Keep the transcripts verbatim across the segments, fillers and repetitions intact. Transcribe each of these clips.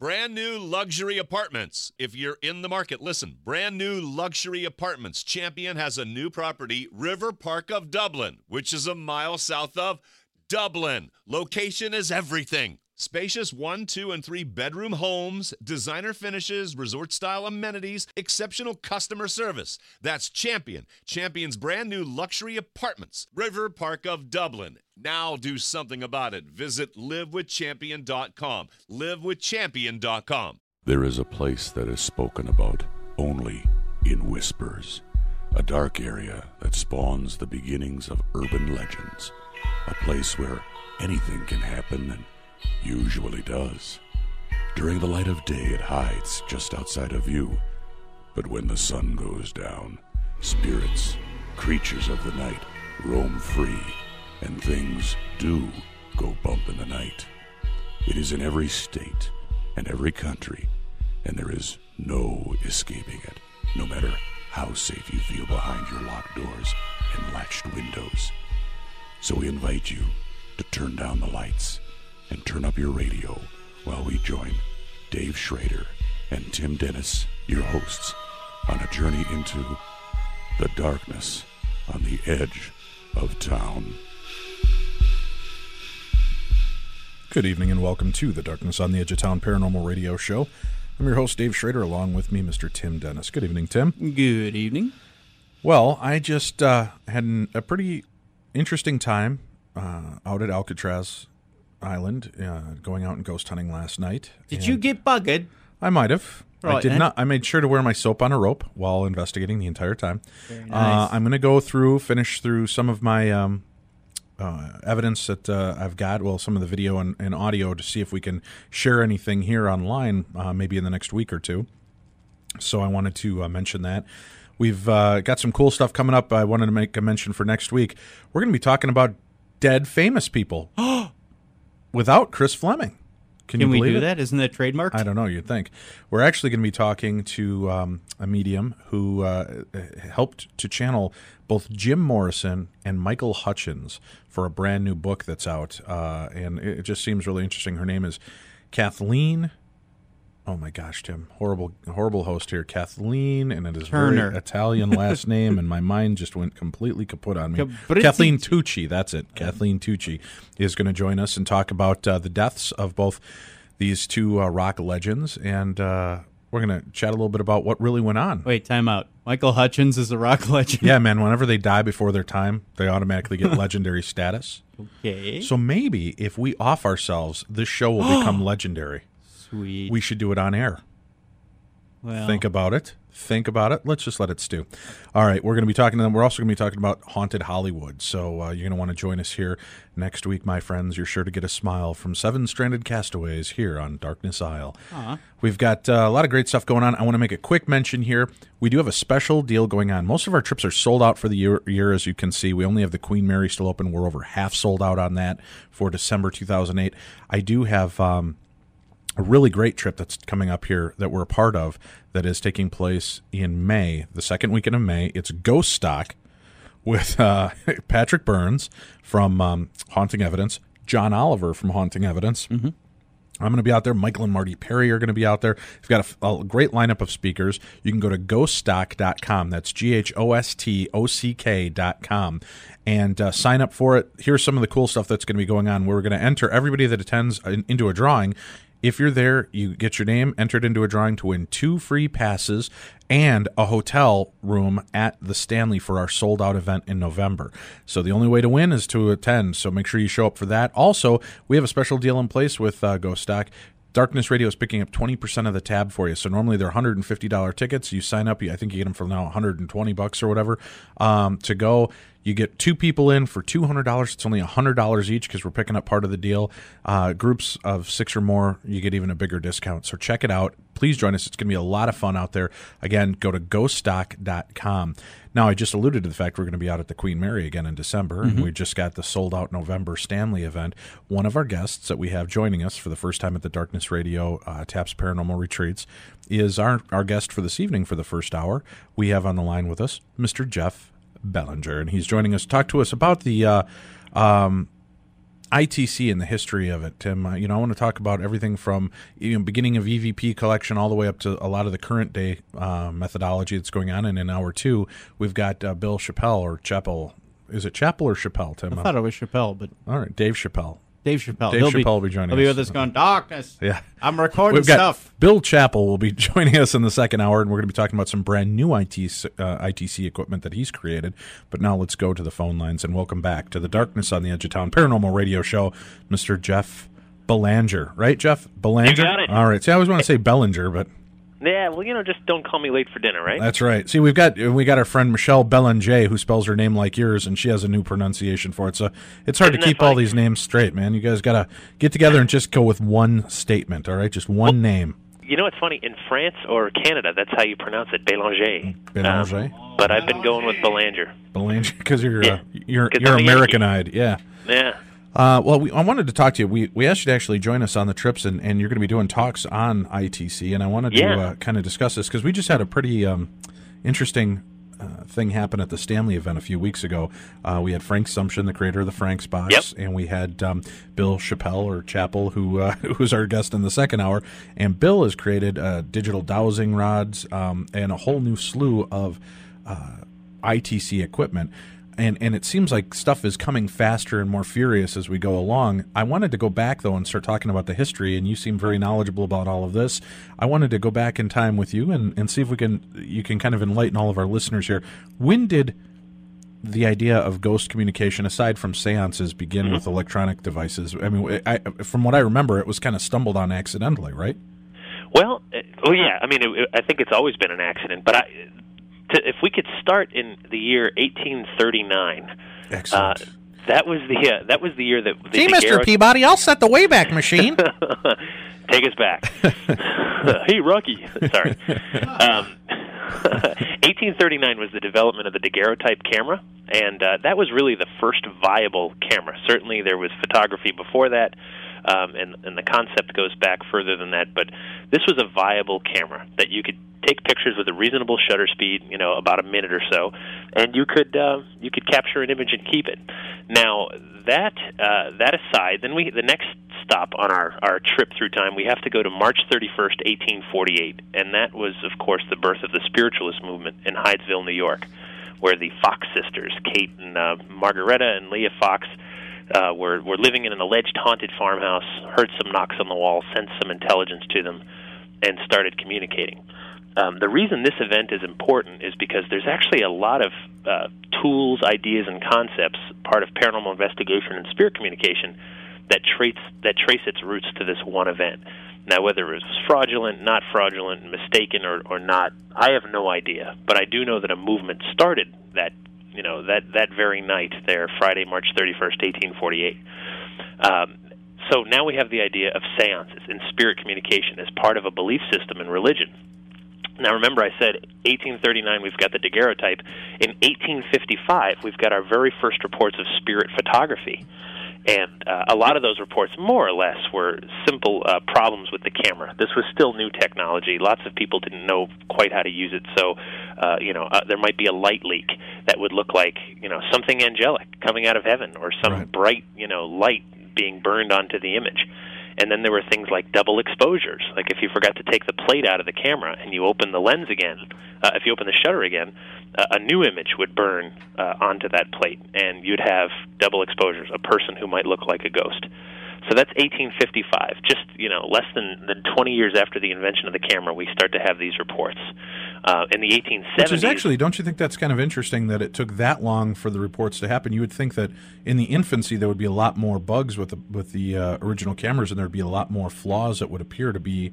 Brand new luxury apartments. If you're in the market, listen. Brand new luxury apartments. Champion has a new property, River Park of Dublin, which is a mile south of Dublin. Location is everything. Spacious one, two, and three bedroom homes, designer finishes, resort-style amenities, exceptional customer service. That's Champion. Champion's brand new luxury apartments. River Park of Dublin. Now do something about it. Visit live with champion dot com. live with champion dot com. There is a place that is spoken about only in whispers. A dark area that spawns the beginnings of urban legends. A place where anything can happen and usually does. During the light of day, it hides just outside of view. But when the sun goes down, spirits, creatures of the night, roam free, and things do go bump in the night. It is in every state and every country, and there is no escaping it, no matter how safe you feel behind your locked doors and latched windows. So we invite you to turn down the lights and turn up your radio while we join Dave Schrader and Tim Dennis, your hosts, on a journey into the darkness on the edge of town. Good evening and welcome to the Darkness on the Edge of Town Paranormal Radio Show. I'm your host, Dave Schrader, along with me, Mister Tim Dennis. Good evening, Tim. Good evening. Well, I just uh, had an, a pretty interesting time uh, out at Alcatraz Island, uh, going out and ghost hunting last night. Did you get bugged? I might have. Right, I did and- not. I made sure to wear my soap on a rope while investigating the entire time. Very nice. Uh, I'm going to go through, finish through some of my um, uh, evidence that uh, I've got, well, some of the video and, and audio to see if we can share anything here online, uh, maybe in the next week or two. So I wanted to uh, mention that. We've uh, got some cool stuff coming up. I wanted to make a mention for next week. We're going to be talking about dead famous people without Chris Fleming. Can, Can you we believe do it? that? Isn't that trademarked? I don't know. You'd think. We're actually going to be talking to um, a medium who uh, helped to channel both Jim Morrison and Michael Hutchence for a brand new book that's out. Uh, and it just seems really interesting. Her name is Kathleen. Oh, my gosh, Tim. Horrible horrible host here. Kathleen, and it is Turner. very Italian last name, and my mind just went completely kaput on me. Cabrizzi. Kathleen Tucci, that's it. Kathleen Tucci is going to join us and talk about uh, the deaths of both these two uh, rock legends, and uh, we're going to chat a little bit about what really went on. Wait, time out. Michael Hutchence is a rock legend? Yeah, man, whenever they die before their time, they automatically get legendary status. Okay. So maybe if we off ourselves, this show will become legendary. Sweet. We should do it on air. well, Think about it. Think about it. Let's just let it stew. All right, we're going to be talking to them. We're also going to be talking about Haunted Hollywood. So uh, you're going to want to join us here next week, my friends. You're sure to get a smile from Seven Stranded Castaways here on Darkness Isle. Aw. We've got uh, a lot of great stuff going on. I want to make a quick mention here. We do have a special deal going on. Most of our trips are sold out for the year, year as you can see. We only have the Queen Mary still open. We're over half sold out on that for December two thousand eight. I do have Um, a really great trip that's coming up here that we're a part of that is taking place in May, the second weekend of May. It's Ghost Stock with uh, Patrick Burns from um, Haunting Evidence, John Oliver from Haunting Evidence. Mm-hmm. I'm going to be out there. Michael and Marty Perry are going to be out there. We've got a, a great lineup of speakers. You can go to ghost stock dot com. That's G H O S T O C K dot com. And uh, sign up for it. Here's some of the cool stuff that's going to be going on. We're going to enter everybody that attends in, into a drawing. If you're there, you get your name entered into a drawing to win two free passes and a hotel room at the Stanley for our sold-out event in November. So the only way to win is to attend, so make sure you show up for that. Also, we have a special deal in place with uh, Ghost Stock. Darkness Radio is picking up twenty percent of the tab for you. So normally they're one hundred fifty dollars tickets. You sign up, I think you get them for now one hundred twenty bucks or whatever um, to go. You get two people in for two hundred dollars. It's only one hundred dollars each because we're picking up part of the deal. Uh, groups of six or more, you get even a bigger discount. So check it out. Please join us. It's going to be a lot of fun out there. Again, go to ghost stock dot com. Now, I just alluded to the fact we're going to be out at the Queen Mary again in December, mm-hmm. and we just got the sold-out November Stanley event. One of our guests that we have joining us for the first time at the Darkness Radio uh, Taps Paranormal Retreats is our, our guest for this evening for the first hour. We have on the line with us Mister Jeff Bellinger, and he's joining us to talk to us about the uh, um, I T C and the history of it, Tim. Uh, you know, I want to talk about everything from you know, beginning of E V P collection all the way up to a lot of the current day uh, methodology that's going on. And in hour two, we've got uh, Bill Chappelle or Chappell. Is it Chappell or Chappelle, Tim? I thought it was Chappelle, but all right, Dave Chappelle. Dave Chappelle. Dave he'll Chappelle be, will be joining he'll be us. with us going, darkness. Yeah. I'm recording We've got stuff. Bill Chappell will be joining us in the second hour, and we're going to be talking about some brand new I T C, uh, I T C equipment that he's created. But now let's go to the phone lines and welcome back to the Darkness on the Edge of Town Paranormal Radio Show, Mister Jeff Belanger. Right, Jeff? Belanger? You got it. All right. See, I always want to say Bellinger, but... Yeah, well, you know, just don't call me late for dinner, right? That's right. See, we've got we got our friend Michelle Belanger, who spells her name like yours, and she has a new pronunciation for it. So it's hard Isn't to that keep all funny? these names straight, man. You guys got to get together and just go with one statement, all right? Just one name. You know, it's funny. In France or Canada, that's how you pronounce it, Bélanger. Belanger. Um, but I've been going with Belanger. Belanger, because you're Yeah. uh, you're 'Cause you're I'm a Yankee. American-eyed, yeah. Yeah. Uh, well, we, I wanted to talk to you. We we asked you to actually join us on the trips, and, and you're going to be doing talks on I T C, and I wanted Yeah. to uh, kind of discuss this because we just had a pretty um, interesting uh, thing happen at the Stanley event a few weeks ago. Uh, we had Frank Sumption, the creator of the Frank's Box, Yep. and we had um, Bill Chappelle or Chappell, who uh, who's our guest in the second hour. And Bill has created uh, digital dowsing rods um, and a whole new slew of uh, I T C equipment. And and it seems like stuff is coming faster and more furious as we go along. I wanted to go back, though, and start talking about the history, and you seem very knowledgeable about all of this. I wanted to go back in time with you and, and see if we can you can kind of enlighten all of our listeners here. When did the idea of ghost communication, aside from seances, begin with electronic devices? I mean, I, from what I remember, it was kind of stumbled on accidentally, right? Well, uh, oh yeah. I mean, it, it, I think it's always been an accident. But I, to, if we could start in the year eighteen thirty-nine, Excellent. Uh, that was the uh, that was the year that. The Gee, Mister daguerreo- Peabody, I'll set the Wayback Machine. Take us back. Hey, Rocky. Sorry. Um, eighteen thirty-nine was the development of the daguerreotype camera, and uh, that was really the first viable camera. Certainly there was photography before that, um, and, and the concept goes back further than that, but this was a viable camera that you could take pictures with a reasonable shutter speed, you know, about a minute or so, and you could uh, you could capture an image and keep it. Now, that uh, that aside, then we the next stop on our, our trip through time, we have to go to March thirty-first, eighteen forty-eight, and that was, of course, the birth of the spiritualist movement in Hydesville, New York, where the Fox sisters, Kate and uh, Margaretta and Leah Fox, uh, were were living in an alleged haunted farmhouse, heard some knocks on the wall, sent some intelligence to them, and started communicating. Um, the reason this event is important is because there's actually a lot of uh, tools, ideas, and concepts, part of paranormal investigation and spirit communication, that trace that trace its roots to this one event. Now, whether it was fraudulent, not fraudulent, mistaken, or, or not, I have no idea. But I do know that a movement started that, you know, that, that very night there, Friday, March thirty-first, eighteen forty-eight. Um, so now we have the idea of seances and spirit communication as part of a belief system in religion. Now, remember, I said eighteen thirty-nine, we've got the daguerreotype. In eighteen fifty-five, we've got our very first reports of spirit photography. And uh, a lot of those reports, more or less, were simple uh, problems with the camera. This was still new technology. Lots of people didn't know quite how to use it. So, uh, you know, uh, there might be a light leak that would look like, you know, something angelic coming out of heaven, or some Right. bright, you know, light being burned onto the image. And then there were things like double exposures. Like if you forgot to take the plate out of the camera and you open the lens again, uh, if you open the shutter again, uh, a new image would burn uh, onto that plate, and you'd have double exposures, a person who might look like a ghost. So that's eighteen fifty-five. Just, you know, less than, than twenty years after the invention of the camera, we start to have these reports. Uh, in the eighteen seventies... Which is actually, don't you think that's kind of interesting that it took that long for the reports to happen? You would think that in the infancy there would be a lot more bugs with the, with the uh, original cameras, and there would be a lot more flaws that would appear to be,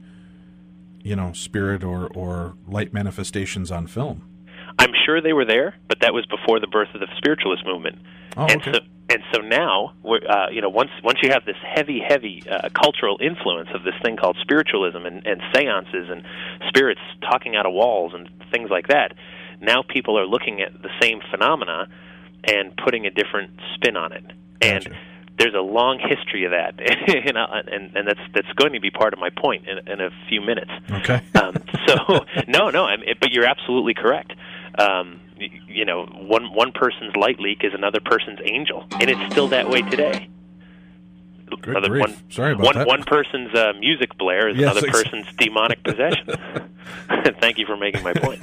you know, spirit or, or light manifestations on film. I'm sure they were there, but that was before the birth of the spiritualist movement. Oh, and okay. so, and so now, we're, uh, you know, once once you have this heavy, heavy uh, cultural influence of this thing called spiritualism and, and seances and spirits talking out of walls and things like that, now people are looking at the same phenomena and putting a different spin on it. And Gotcha. there's a long history of that, and, and and that's that's going to be part of my point in, in a few minutes. Okay. um, so no, no, I mean, but you're absolutely correct. Um, you, you know, one one person's light leak is another person's angel, and it's still that way today. Good other grief. one. Sorry about one, that. One person's uh, music blare is Yes, another ex- person's demonic possession. Thank you for making my point.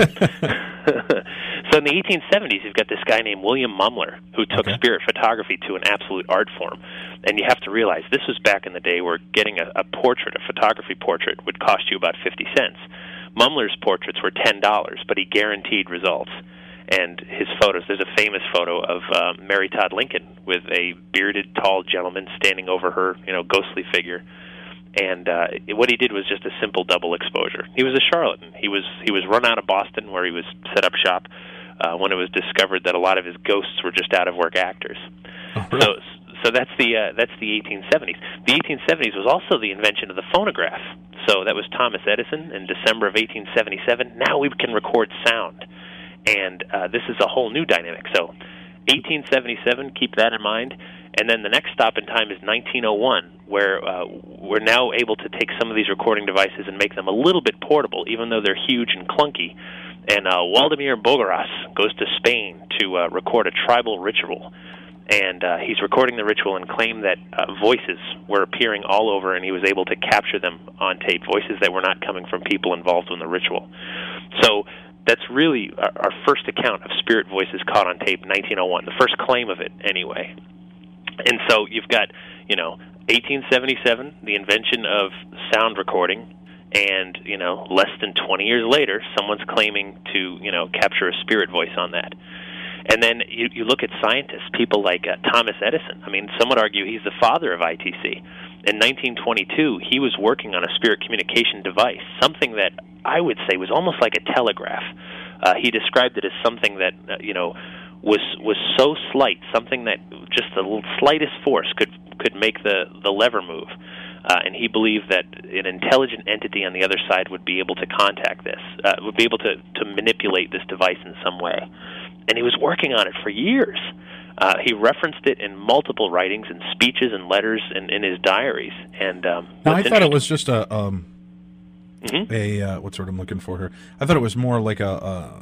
So in the eighteen seventies, you've got this guy named William Mumler who took Okay. spirit photography to an absolute art form. And you have to realize this was back in the day where getting a, a portrait, a photography portrait, would cost you about fifty cents. Mumler's portraits were ten dollars, but he guaranteed results. And his photos, there's a famous photo of uh, Mary Todd Lincoln with a bearded, tall gentleman standing over her, you know, ghostly figure. And uh, what he did was just a simple double exposure. He was a charlatan. He was he was run out of Boston, where he was set up shop, uh, when it was discovered that a lot of his ghosts were just out of work actors. Oh, really? So so that's the uh, that's the eighteen seventies. The eighteen seventies was also the invention of the phonograph. So that was Thomas Edison in December of eighteen seventy-seven. Now we can record sound. And uh, this is a whole new dynamic. So eighteen seventy-seven, keep that in mind. And then the next stop in time is nineteen oh one, where uh, we're now able to take some of these recording devices and make them a little bit portable, even though they're huge and clunky. And uh, Waldemar Bogaras goes to Spain to uh, record a tribal ritual. And uh, he's recording the ritual and claimed that uh, voices were appearing all over, and he was able to capture them on tape, voices that were not coming from people involved in the ritual. So that's really our, our first account of spirit voices caught on tape, nineteen oh one, the first claim of it anyway. And so you've got, you know, eighteen seventy-seven, the invention of sound recording, and, you know, less than twenty years later, someone's claiming to, you know, capture a spirit voice on that. And then you, you look at scientists, people like uh, Thomas Edison. I mean, some would argue he's the father of I T C. In nineteen twenty-two, he was working on a spirit communication device, something that I would say was almost like a telegraph. Uh, he described it as something that, uh, you know, was was so slight, something that just the slightest force could could make the, the lever move. Uh, and he believed that an intelligent entity on the other side would be able to contact this, uh, would be able to, to manipulate this device in some way. And he was working on it for years. Uh, he referenced it in multiple writings and speeches and letters and in his diaries. And um, Now, I thought it was just a um, mm-hmm. a uh, what's the word I'm looking for here? I thought it was more like a, a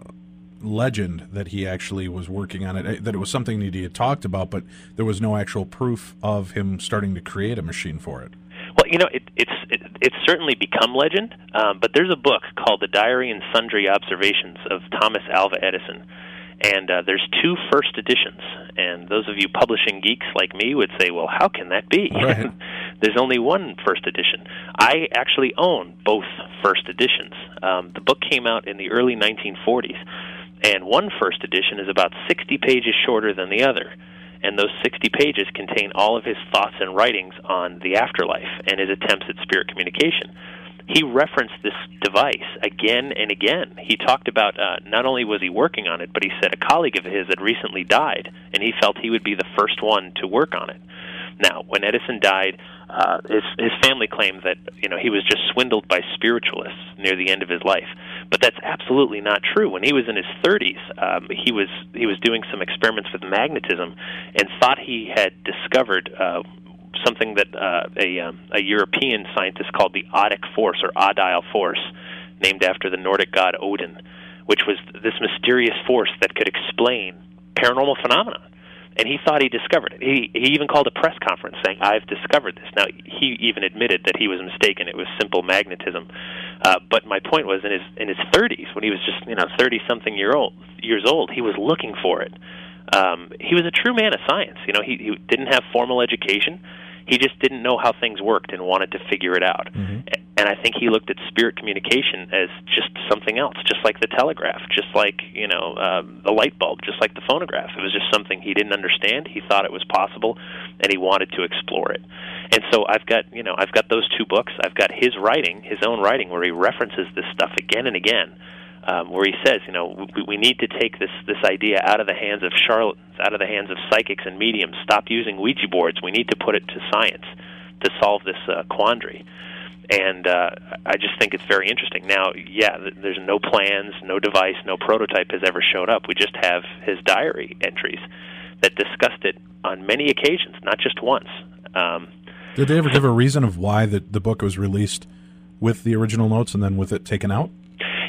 legend that he actually was working on it. That it was something that he had talked about, but there was no actual proof of him starting to create a machine for it. Well, you know, it, it's it, it's certainly become legend. Um, but there's a book called "The Diary and Sundry Observations of Thomas Alva Edison." And uh, there's two first editions, and those of you publishing geeks like me would say, well, how can that be? Right. There's only one first edition. I actually own both first editions. Um, the book came out in the early nineteen forties, and one first edition is about sixty pages shorter than the other. And those sixty pages contain all of his thoughts and writings on the afterlife and his attempts at spirit communication. He referenced this device again and again. He talked about uh, not only was he working on it, but he said a colleague of his had recently died, and he felt he would be the first one to work on it. Now, when Edison died, uh, his, his family claimed that, you know, he was just swindled by spiritualists near the end of his life. But that's absolutely not true. When he was in his thirties, um, he was he was doing some experiments with magnetism and thought he had discovered Uh, something that uh, a, um, a European scientist called the Odic force, or Odile force, named after the Nordic god Odin, which was this mysterious force that could explain paranormal phenomena. And he thought he discovered it. He, he even called a press conference saying, I've discovered this. Now, he even admitted that he was mistaken. It was simple magnetism. Uh, but my point was, in his in his thirties, when he was just, you know, thirty-something year old, years old, he was looking for it. Um, he was a true man of science. You know, he, he didn't have formal education. He just didn't know how things worked and wanted to figure it out. Mm-hmm. And I think he looked at spirit communication as just something else, just like the telegraph, just like, you know, uh, the light bulb, just like the phonograph. It was just something he didn't understand. He thought it was possible, and he wanted to explore it. And so I've got, you know, I've got those two books. I've got his writing, his own writing, where he references this stuff again and again. Um, where he says, you know, we, we need to take this, this idea out of the hands of charlatans, out of the hands of psychics and mediums. Stop using Ouija boards. We need to put it to science to solve this uh, quandary. And uh, I just think it's very interesting. Now, yeah, th- there's no plans, no device, no prototype has ever showed up. We just have his diary entries that discussed it on many occasions, not just once. Um, Did they ever give a reason of why the, the book was released with the original notes and then with it taken out?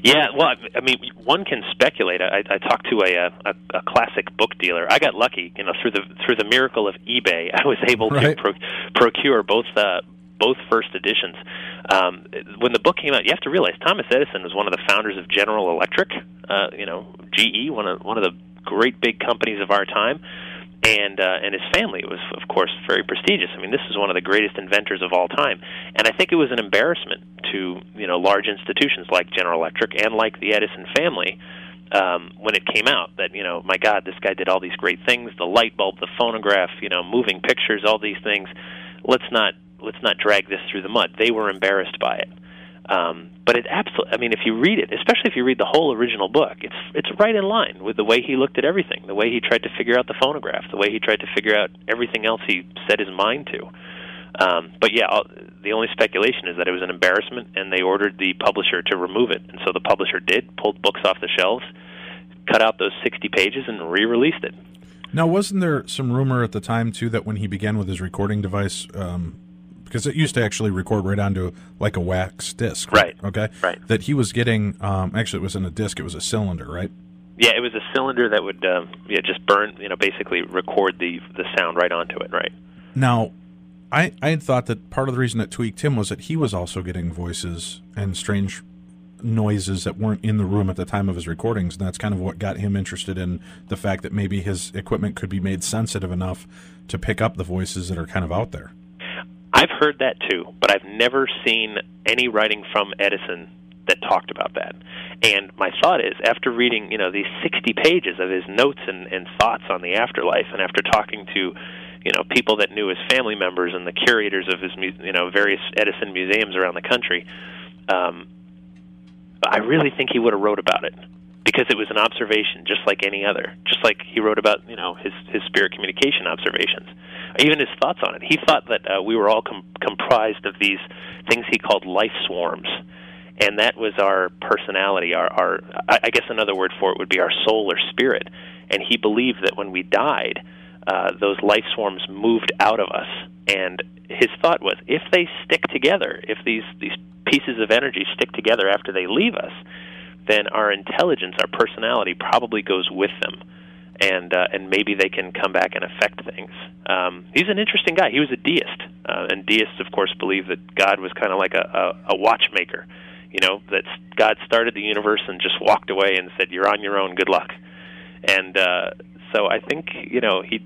Yeah, well, I, I mean, one can speculate. I, I talked to a, a a classic book dealer. I got lucky, you know, through the through the miracle of eBay. I was able right. to pro- procure both uh, both first editions. Um, when the book came out, you have to realize Thomas Edison was one of the founders of General Electric. Uh, you know, G E, one of one of the great big companies of our time. And uh, and his family was, of course, very prestigious. I mean, this is one of the greatest inventors of all time. And I think it was an embarrassment to, you know, large institutions like General Electric and like the Edison family um, when it came out that, you know, my God, this guy did all these great things, the light bulb, the phonograph, you know, moving pictures, all these things. Let's not let's not drag this through the mud. They were embarrassed by it. Um, but it absolutely, I mean, if you read it, especially if you read the whole original book, it's it's right in line with the way he looked at everything, the way he tried to figure out the phonograph, the way he tried to figure out everything else he set his mind to. Um, but yeah, all, the only speculation is that it was an embarrassment, and they ordered the publisher to remove it. And so the publisher did, pulled books off the shelves, cut out those sixty pages, and re-released it. Now, wasn't there some rumor at the time, too, that when he began with his recording device, um, because it used to actually record right onto like a wax disc, right? Okay, right. That he was getting. Um, actually, it wasn't a disc; it was a cylinder, right? Yeah, it was a cylinder that would, um, yeah, just burn. You know, basically record the the sound right onto it, right? Now, I I had thought that part of the reason it tweaked him was that he was also getting voices and strange noises that weren't in the room at the time of his recordings, and that's kind of what got him interested in the fact that maybe his equipment could be made sensitive enough to pick up the voices that are kind of out there. I've heard that too, but I've never seen any writing from Edison that talked about that. And my thought is, after reading, you know, these sixty pages of his notes and, and thoughts on the afterlife, and after talking to, you know, people that knew his family members and the curators of his, you know, various Edison museums around the country, um, I really think he would have wrote about it, because it was an observation just like any other, just like he wrote about, you know, his, his spirit communication observations, even his thoughts on it. He thought that uh, we were all com- comprised of these things he called life swarms, and that was our personality, our, our I, I guess another word for it would be our soul or spirit. And he believed that when we died, uh, those life swarms moved out of us. And his thought was, if they stick together, if these, these pieces of energy stick together after they leave us, then our intelligence, our personality probably goes with them, and uh, and maybe they can come back and affect things. Um, he's an interesting guy. He was a deist, uh, and deists, of course, believe that God was kind of like a, a, a watchmaker, you know, that God started the universe and just walked away and said, you're on your own, good luck. And uh, so I think, you know, he,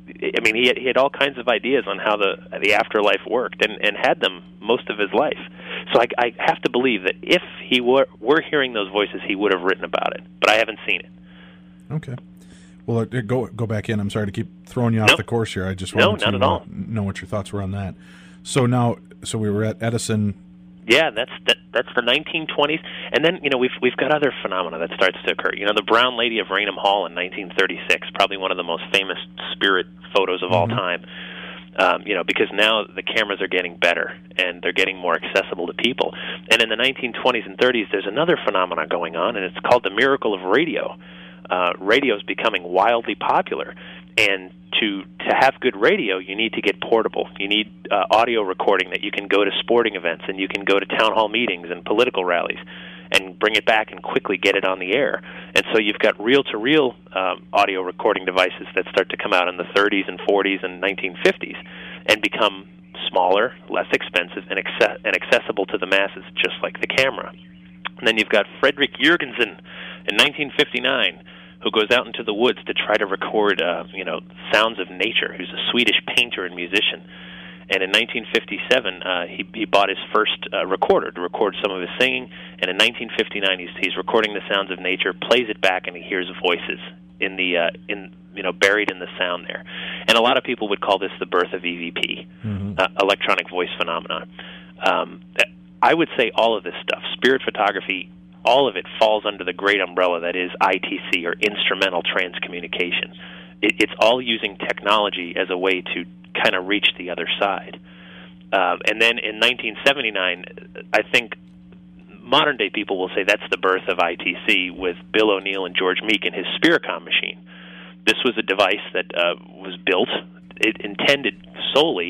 I mean, he had, he had all kinds of ideas on how the the afterlife worked, and, and had them most of his life. So I, I have to believe that if he were, were hearing those voices, he would have written about it. But I haven't seen it. Okay. Well, uh, go go back in. I'm sorry to keep throwing you off nope. the course here. I just no, wanted not to at all. Uh, know what your thoughts were on that. So now, so we were at Edison. Yeah, that's that, that's the nineteen twenties, and then you know we've we've got other phenomena that starts to occur. You know, the Brown Lady of Raynham Hall in nineteen thirty-six, probably one of the most famous spirit photos of all mm-hmm. time. Um, you know, because now the cameras are getting better and they're getting more accessible to people. And in the nineteen twenties and thirties, there's another phenomenon going on, and it's called the miracle of radio. Uh, radio is becoming wildly popular, and to to have good radio, you need to get portable. You need uh, audio recording that you can go to sporting events, and you can go to town hall meetings and political rallies and bring it back and quickly get it on the air. And so you've got reel-to-reel um, audio recording devices that start to come out in the thirties and forties and nineteen fifties and become smaller, less expensive, and, acce- and accessible to the masses, just like the camera. And then you've got Frederick Jurgensen in nineteen fifty-nine, who goes out into the woods to try to record, uh, you know, sounds of nature, who's a Swedish painter and musician. And in nineteen fifty-seven, uh, he, he bought his first uh, recorder to record some of his singing. And in nineteen fifty-nine, he's, he's recording the sounds of nature, plays it back, and he hears voices in the uh, in you know buried in the sound there. And a lot of people would call this the birth of E V P, mm-hmm. uh, electronic voice phenomenon. Um, I would say all of this stuff, spirit photography, all of it falls under the great umbrella that is I T C, or instrumental transcommunication. It, it's all using technology as a way to kind of reach the other side. Um, and then in nineteen seventy-nine, I think modern-day people will say that's the birth of I T C with Bill O'Neill and George Meek and his Spiricom machine. This was a device that uh, was built, it intended solely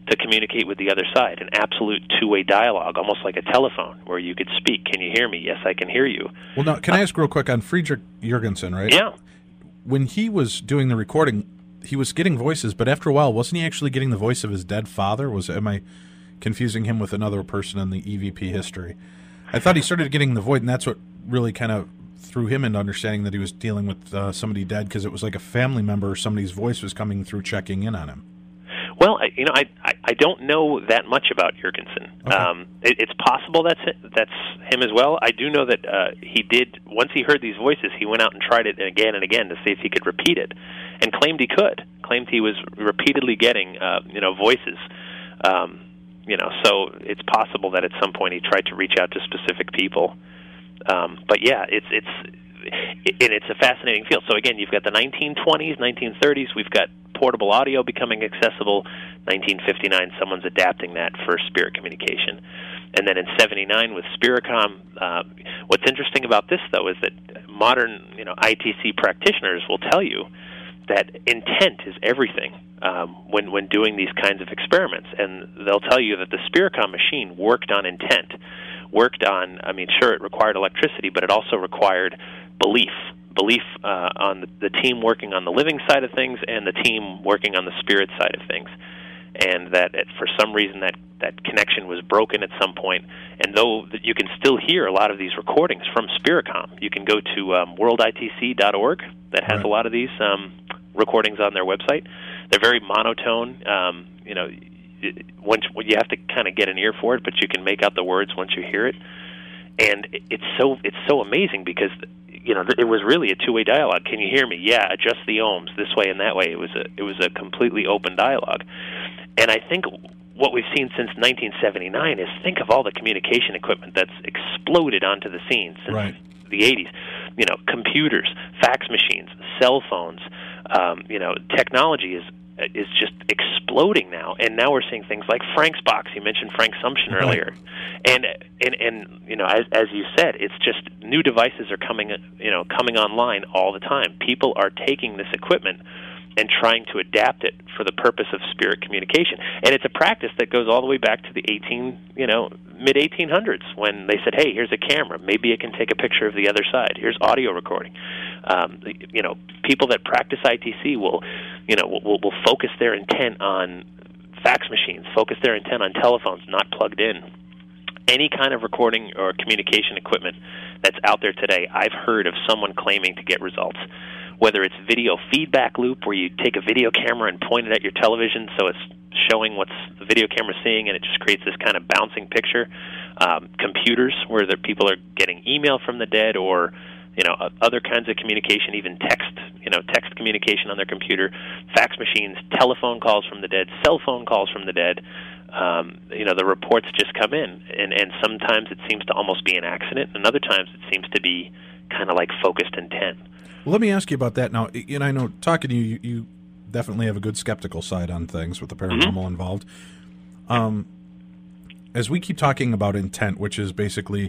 to communicate with the other side, an absolute two-way dialogue, almost like a telephone, where you could speak. Can you hear me? Yes, I can hear you. Well, now, can uh, I ask real quick on Friedrich Jurgensen, right? Yeah. When he was doing the recording, he was getting voices, but after a while, wasn't he actually getting the voice of his dead father? Was Am I confusing him with another person in the E V P history? I thought he started getting the voice, and that's what really kind of threw him into understanding that he was dealing with uh, somebody dead, because it was like a family member or somebody's voice was coming through checking in on him. Well, I, you know, I, I I don't know that much about Jurgensen. Okay. Um, it, it's possible that's it, that's him as well. I do know that uh, he did, once he heard these voices, he went out and tried it again and again to see if he could repeat it, and claimed he could. Claimed he was repeatedly getting, uh, you know, voices. Um, you know, so it's possible that at some point he tried to reach out to specific people. Um, but yeah, it's it's it, it's a fascinating field. So again, you've got the nineteen twenties, nineteen thirties. We've got portable audio becoming accessible. nineteen fifty-nine, someone's adapting that for spirit communication. And then in seventy-nine with Spiricom, uh, what's interesting about this, though, is that modern, you know, I T C practitioners will tell you that intent is everything um, when when doing these kinds of experiments. And they'll tell you that the Spiricom machine worked on intent, worked on, I mean, sure, it required electricity, but it also required belief. Belief uh, on the, the team working on the living side of things and the team working on the spirit side of things. And that it, for some reason that, that connection was broken at some point. And though that you can still hear a lot of these recordings from Spiricom, you can go to um, world I T C dot org that has right. a lot of these um, recordings on their website. They're very monotone. Um, you know, it, once you have to kind of get an ear for it, but you can make out the words once you hear it. And it, it's so it's so amazing because, you know, it was really a two-way dialogue. Can you hear me? Yeah, adjust the ohms this way and that way. It was a it was a completely open dialogue. And I think what we've seen since nineteen seventy-nine is, think of all the communication equipment that's exploded onto the scene since right. the eighties. You know, computers, fax machines, cell phones. Um, you know, technology is is just exploding now. And now we're seeing things like Frank's Box. You mentioned Frank Sumption right. earlier. And and and you know, as as you said, it's just new devices are coming, you know, coming online all the time. People are taking this equipment and trying to adapt it for the purpose of spirit communication. And it's a practice that goes all the way back to the eighteen, you know, mid eighteen hundreds, when they said, "Hey, here's a camera. Maybe it can take a picture of the other side. Here's audio recording." Um, you know, people that practice I T C will, you know, will, will focus their intent on fax machines, focus their intent on telephones not plugged in. Any kind of recording or communication equipment that's out there today, I've heard of someone claiming to get results. Whether it's video feedback loop, where you take a video camera and point it at your television so it's showing what's the video camera seeing, and it just creates this kind of bouncing picture. Um, computers, where the people are getting email from the dead, or you know, other kinds of communication, even text, you know, text communication on their computer, fax machines, telephone calls from the dead, cell phone calls from the dead. Um, you know, the reports just come in, and, and sometimes it seems to almost be an accident, and other times it seems to be kind of like focused intent. Well, let me ask you about that now. And I know, talking to you, you, you definitely have a good skeptical side on things with the paranormal mm-hmm. involved. Um, as we keep talking about intent, which is basically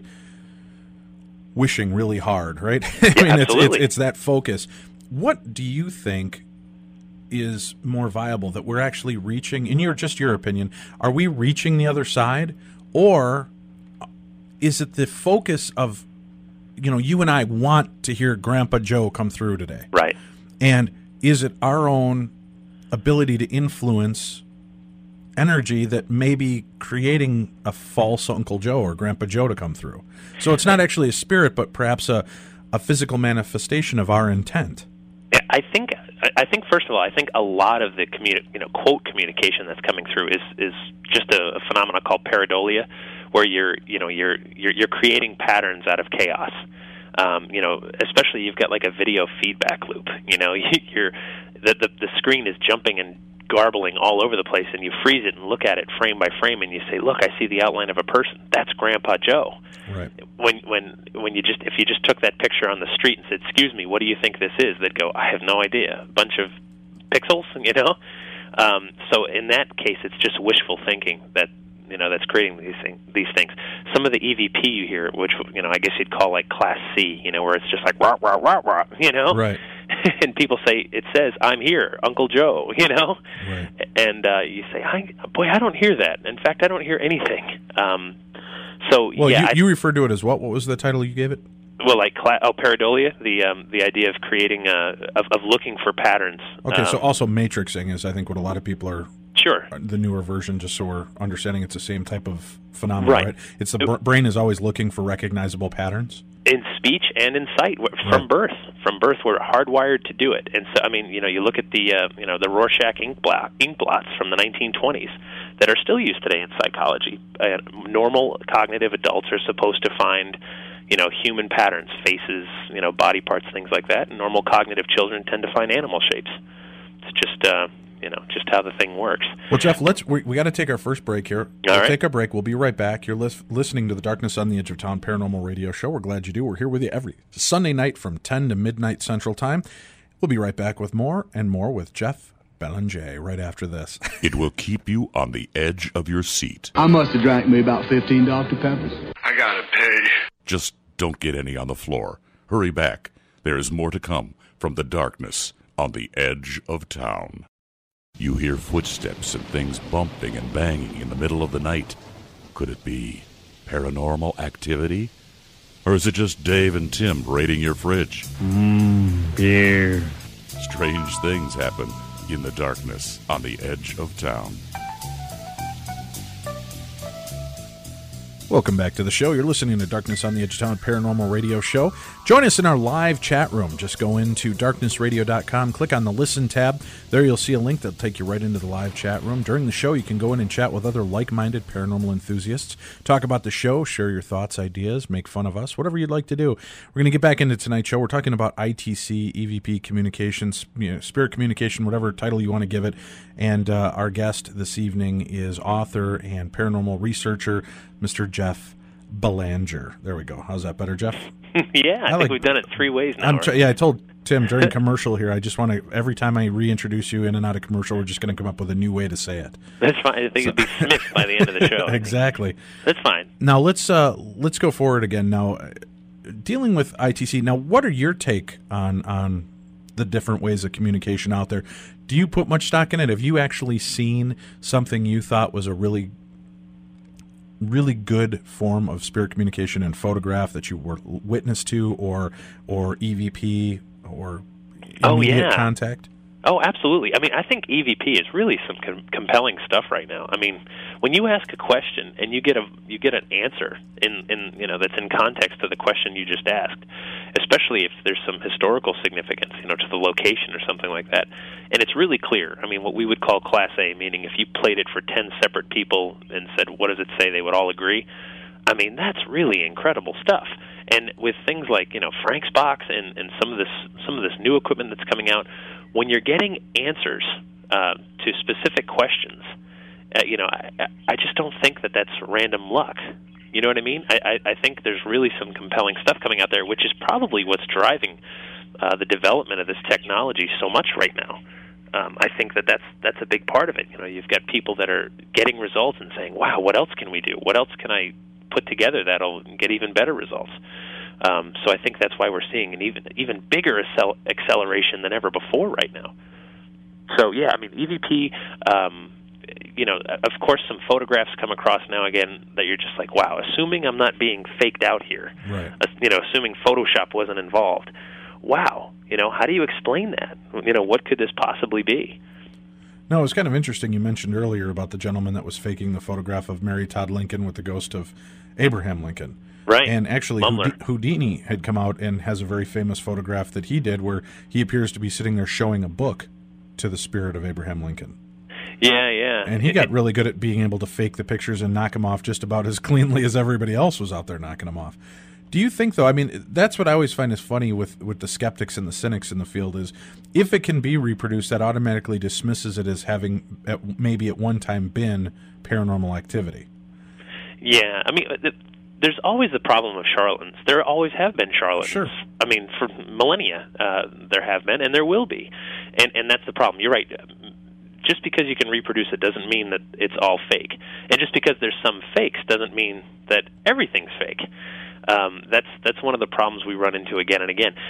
wishing really hard, right? I Yeah, mean, it's, absolutely. it's it's that focus. What do you think is more viable, that we're actually reaching, in your just your opinion, are we reaching the other side, or is it the focus of, you know, you and I want to hear Grandpa Joe come through today? Right. And is it our own ability to influence energy that may be creating a false Uncle Joe or Grandpa Joe to come through? So it's not actually a spirit, but perhaps a, a physical manifestation of our intent. I think, I think first of all, I think a lot of the communi- you know, quote communication that's coming through is is just a, a phenomenon called pareidolia, where you're you know you're you're, you're creating patterns out of chaos. Um, you know, especially you've got like a video feedback loop. You know, you're the, the the screen is jumping and garbling all over the place, and you freeze it and look at it frame by frame, and you say, "Look, I see the outline of a person. That's Grandpa Joe." Right. When when when you just if you just took that picture on the street and said, "Excuse me, what do you think this is?" They'd go, "I have no idea. A bunch of pixels," you know. Um, so in that case, it's just wishful thinking that you know that's creating these things. These things. Some of the E V P you hear, which you know I guess you'd call like Class C, you know, where it's just like rah rah rah rah, you know. Right. and people say, it says, "I'm here, Uncle Joe," you know? Right. And uh, you say, I, boy, I don't hear that. In fact, I don't hear anything. Um, so, Well, yeah. you, I, you referred to it as what? What was the title you gave it? well, like, cla- oh, pareidolia, the um, the idea of creating, uh, of, of looking for patterns. Okay, um, so also matrixing is, I think, what a lot of people are, Sure. the newer version, just so we're understanding it's the same type of phenomenon, right? Right. It's the br- brain is always looking for recognizable patterns. In speech and in sight, wh- from Right. birth. From birth, we're hardwired to do it. And so, I mean, you know, you look at the, uh, you know, the Rorschach ink, blot, ink blots from the nineteen twenties that are still used today in psychology. Uh, normal cognitive adults are supposed to find, you know, human patterns, faces, you know, body parts, things like that. And normal cognitive children tend to find animal shapes. It's just, uh, you know, just how the thing works. Well, Jeff, let's we, we got to take our first break here. We'll right. take a break. We'll be right back. You're lis- listening to the Darkness on the Edge of Town Paranormal Radio Show. We're glad you do. We're here with you every Sunday night from ten to midnight Central Time. We'll be right back with more and more with Jeff Belanger right after this. It will keep you on the edge of your seat. I must have drank me about fifteen Doctor Peppers. I gotta pay. Just don't get any on the floor. Hurry back. There is more to come from the Darkness on the Edge of Town. You hear footsteps and things bumping and banging in the middle of the night. Could it be paranormal activity? Or is it just Dave and Tim raiding your fridge? Mmm, beer. Strange things happen in the darkness on the Edge of Town. Welcome back to the show. You're listening to Darkness on the Edge of Town Paranormal Radio Show. Join us in our live chat room. Just go into darkness radio dot com, click on the Listen tab. There you'll see a link that'll take you right into the live chat room. During the show, you can go in and chat with other like-minded paranormal enthusiasts, talk about the show, share your thoughts, ideas, make fun of us, whatever you'd like to do. We're going to get back into tonight's show. We're talking about I T C, E V P communications, you know, spirit communication, whatever title you want to give it. And uh, our guest this evening is author and paranormal researcher, Mister Jeff Belanger. There we go. How's that better, Jeff? yeah, I, I think like- we've done it three ways now. I'm right? tr- yeah, I told Tim during commercial here, I just want to, every time I reintroduce you in and out of commercial, we're just going to come up with a new way to say it. That's fine. I think it'd be Smith by the end of the show. Exactly. That's fine. Now let's uh, let's go forward again. Now, uh, dealing with I T C. Now, what are your take on on the different ways of communication out there? Do you put much stock in it? Have you actually seen something you thought was a really really good form of spirit communication and photograph that you were witness to, or or E V P or Oh, immediate yeah. contact? Oh, absolutely. I mean, I think E V P is really some com- compelling stuff right now. I mean, when you ask a question and you get a you get an answer in, in you know that's in context to the question you just asked, especially if there's some historical significance, you know, to the location or something like that, and it's really clear. I mean, what we would call Class A, meaning if you played it for ten separate people and said, "What does it say?" they would all agree. I mean, that's really incredible stuff. And with things like, you know, Frank's Box and, and some of this some of this new equipment that's coming out, when you're getting answers uh, to specific questions, uh, you know, I, I just don't think that that's random luck. You know what I mean? I, I, I think there's really some compelling stuff coming out there, which is probably what's driving uh, the development of this technology so much right now. Um, I think that that's that's a big part of it. You know, you've got people that are getting results and saying, "Wow, what else can we do? What else can I put together that'll get even better results?" Um, so I think that's why we're seeing an even even bigger accel- acceleration than ever before right now. So yeah, I mean E V P. Um, you know, of course, some photographs come across now again that you're just like, wow. Assuming I'm not being faked out here, Right. uh, you know, assuming Photoshop wasn't involved. Wow, you know, how do you explain that? You know, what could this possibly be? No, it was kind of interesting. You mentioned earlier about the gentleman that was faking the photograph of Mary Todd Lincoln with the ghost of Abraham Lincoln. Right. And actually, Mumler. Houdi- Houdini had come out and has a very famous photograph that he did where he appears to be sitting there showing a book to the spirit of Abraham Lincoln. Yeah, yeah. And he It- got really good at being able to fake the pictures and knock them off just about as cleanly as everybody else was out there knocking them off. Do you think, though, I mean, that's what I always find is funny with, with the skeptics and the cynics in the field is if it can be reproduced, that automatically dismisses it as having at, maybe at one time been paranormal activity. Yeah, I mean, th- there's always the problem of charlatans. There always have been charlatans. Sure. I mean, for millennia, uh, there have been, and there will be. And and that's the problem. You're right. Just because you can reproduce it doesn't mean that it's all fake. And just because there's some fakes doesn't mean that everything's fake. Um, that's that's one of the problems we run into again and again. The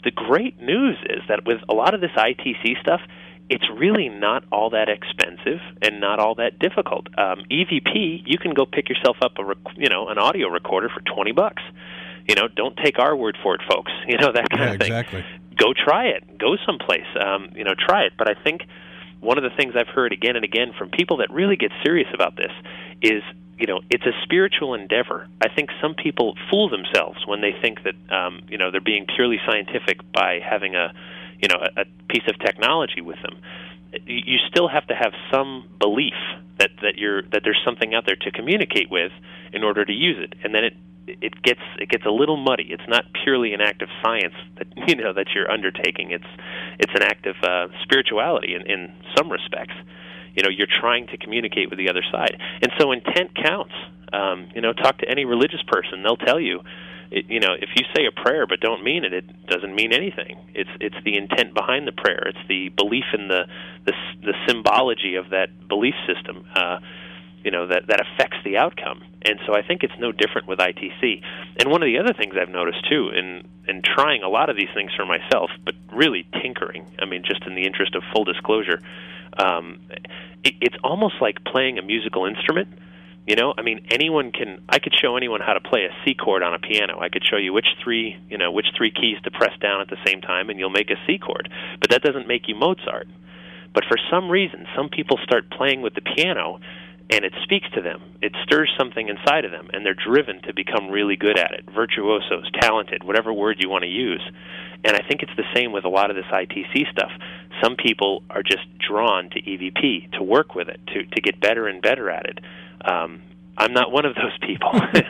the great news is that with a lot of this I T C stuff, it's really not all that expensive and not all that difficult. Um, E V P, you can go pick yourself up a rec- you know an audio recorder for twenty bucks. You know, don't take our word for it, folks. You know, that kind yeah, of thing. Exactly. Go try it. Go someplace. Um, you know, try it. But I think one of the things I've heard again and again from people that really get serious about this is, you know, it's a spiritual endeavor. I think some people fool themselves when they think that, um, you know, they're being purely scientific by having a, you know, a, a piece of technology with them. You still have to have some belief that, that you're that there's something out there to communicate with in order to use it, and then it it gets it gets a little muddy. It's not purely an act of science that you know that you're undertaking. It's it's an act of uh, spirituality in, in some respects. You know, you're trying to communicate with the other side, and so intent counts. Um, you know, talk to any religious person; they'll tell you. It, you know, if you say a prayer but don't mean it, it doesn't mean anything. It's it's the intent behind the prayer. It's the belief in the the, the symbology of that belief system. Uh, you know, that that affects the outcome. And so I think it's no different with I T C. And one of the other things I've noticed too, in in trying a lot of these things for myself, but really tinkering. I mean, just in the interest of full disclosure, um, it, it's almost like playing a musical instrument. You know, I mean, anyone can. I could show anyone how to play a C chord on a piano. I could show you which three, you know, which three keys to press down at the same time, and you'll make a C chord. But that doesn't make you Mozart. But for some reason, some people start playing with the piano, and it speaks to them. It stirs something inside of them, and they're driven to become really good at it. Virtuosos, talented, whatever word you want to use. And I think it's the same with a lot of this I T C stuff. Some people are just drawn to E V P, to work with it, to to get better and better at it. Um, I'm not one of those people.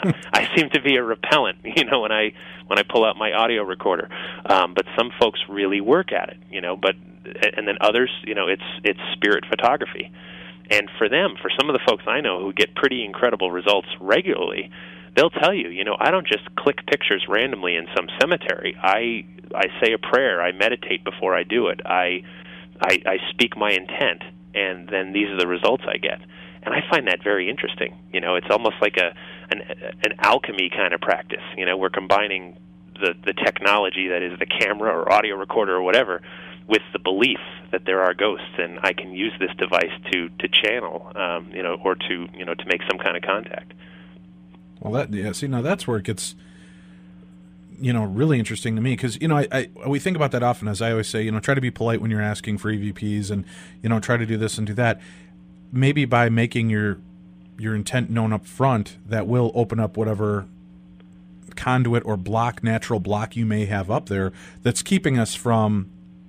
I seem to be a repellent, you know, when I when I pull out my audio recorder. Um, but some folks really work at it, you know. But and then others, you know, it's it's spirit photography. And for them, for some of the folks I know who get pretty incredible results regularly, they'll tell you, you know, I don't just click pictures randomly in some cemetery. I I say a prayer. I meditate before I do it. I I, I speak my intent, and then these are the results I get. And I find that very interesting. You know, it's almost like a an, an alchemy kind of practice. You know, we're combining the, the technology that is the camera or audio recorder or whatever with the belief that there are ghosts, and I can use this device to to channel, um, you know, or to you know to make some kind of contact. Well, that yeah. See, now that's where it gets, you know, really interesting to me, because you know I, I we think about that often. As I always say, you know, try to be polite when you're asking for E V Ps, and you know, try to do this and do that. Maybe by making your your intent known up front, that will open up whatever conduit or block, natural block you may have up there that's keeping us from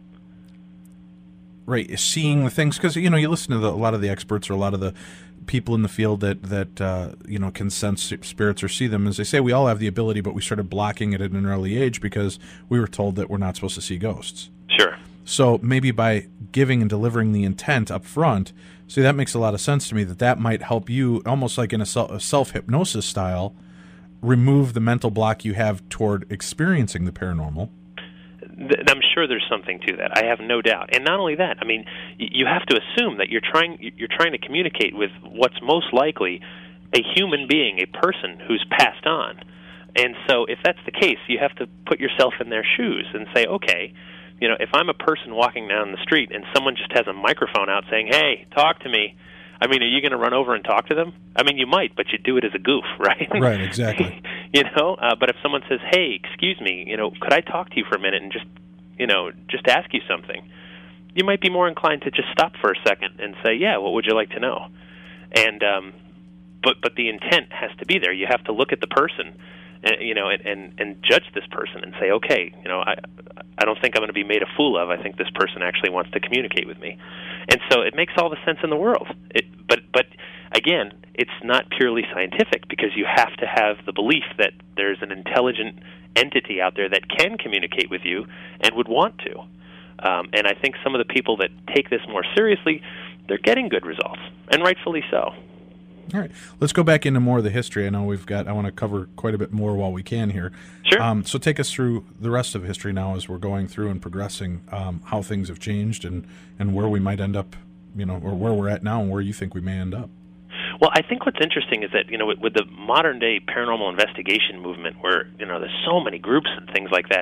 right seeing the things. Because you know, you listen to the, a lot of the experts or a lot of the people in the field that that uh, you know can sense spirits or see them. As they say, we all have the ability, but we started blocking it at an early age because we were told that we're not supposed to see ghosts. Sure. So maybe by giving and delivering the intent up front, see, that makes a lot of sense to me, that that might help you, almost like in a self-hypnosis style, remove the mental block you have toward experiencing the paranormal. I'm sure there's something to that. I have no doubt. And not only that, I mean, you have to assume that you're trying you're trying to communicate with what's most likely a human being, a person who's passed on. And so if that's the case, you have to put yourself in their shoes and say, okay, you know, if I'm a person walking down the street and someone just has a microphone out saying, hey, talk to me, I mean, are you going to run over and talk to them? I mean, you might, but you do it as a goof, right? Right, exactly. you know, uh, but if someone says, hey, excuse me, you know, could I talk to you for a minute and just, you know, just ask you something? You might be more inclined to just stop for a second and say, yeah, what would you like to know? And, um, but, but the intent has to be there. You have to look at the person, and, you know, and, and, and judge this person and say, okay, you know, I, I don't think I'm going to be made a fool of. I think this person actually wants to communicate with me. And so it makes all the sense in the world. It, but, but again, it's not purely scientific, because you have to have the belief that there's an intelligent entity out there that can communicate with you and would want to. Um, and I think some of the people that take this more seriously, they're getting good results, and rightfully so. All right, let's go back into more of the history. I know we've got, I want to cover quite a bit more while we can here. Sure. Um, so take us through the rest of history now as we're going through and progressing, um, how things have changed and, and where we might end up, you know, or where we're at now and where you think we may end up. Well, I think what's interesting is that, you know, with, with the modern-day paranormal investigation movement, where, you know, there's so many groups and things like that,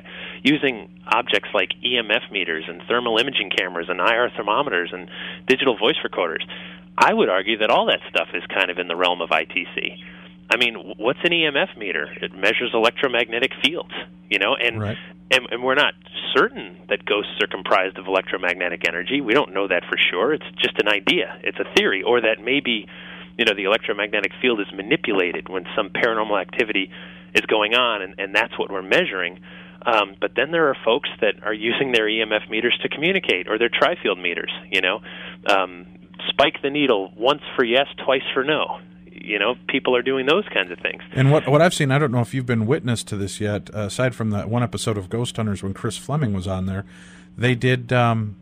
using objects like E M F meters and thermal imaging cameras and I R thermometers and digital voice recorders. I would argue that all that stuff is kind of in the realm of I T C. I mean, what's an E M F meter? It measures electromagnetic fields, you know, and, right. and and we're not certain that ghosts are comprised of electromagnetic energy. We don't know that for sure. It's just an idea. It's a theory, or that maybe, you know, the electromagnetic field is manipulated when some paranormal activity is going on, and, and that's what we're measuring. Um, but then there are folks that are using their E M F meters to communicate, or their tri-field meters, you know. Um, spike the needle once for yes, twice for no. You know, people are doing those kinds of things. And what what I've seen, I don't know if you've been witness to this yet, uh, aside from that one episode of Ghost Hunters when Chris Fleming was on there, they did, um,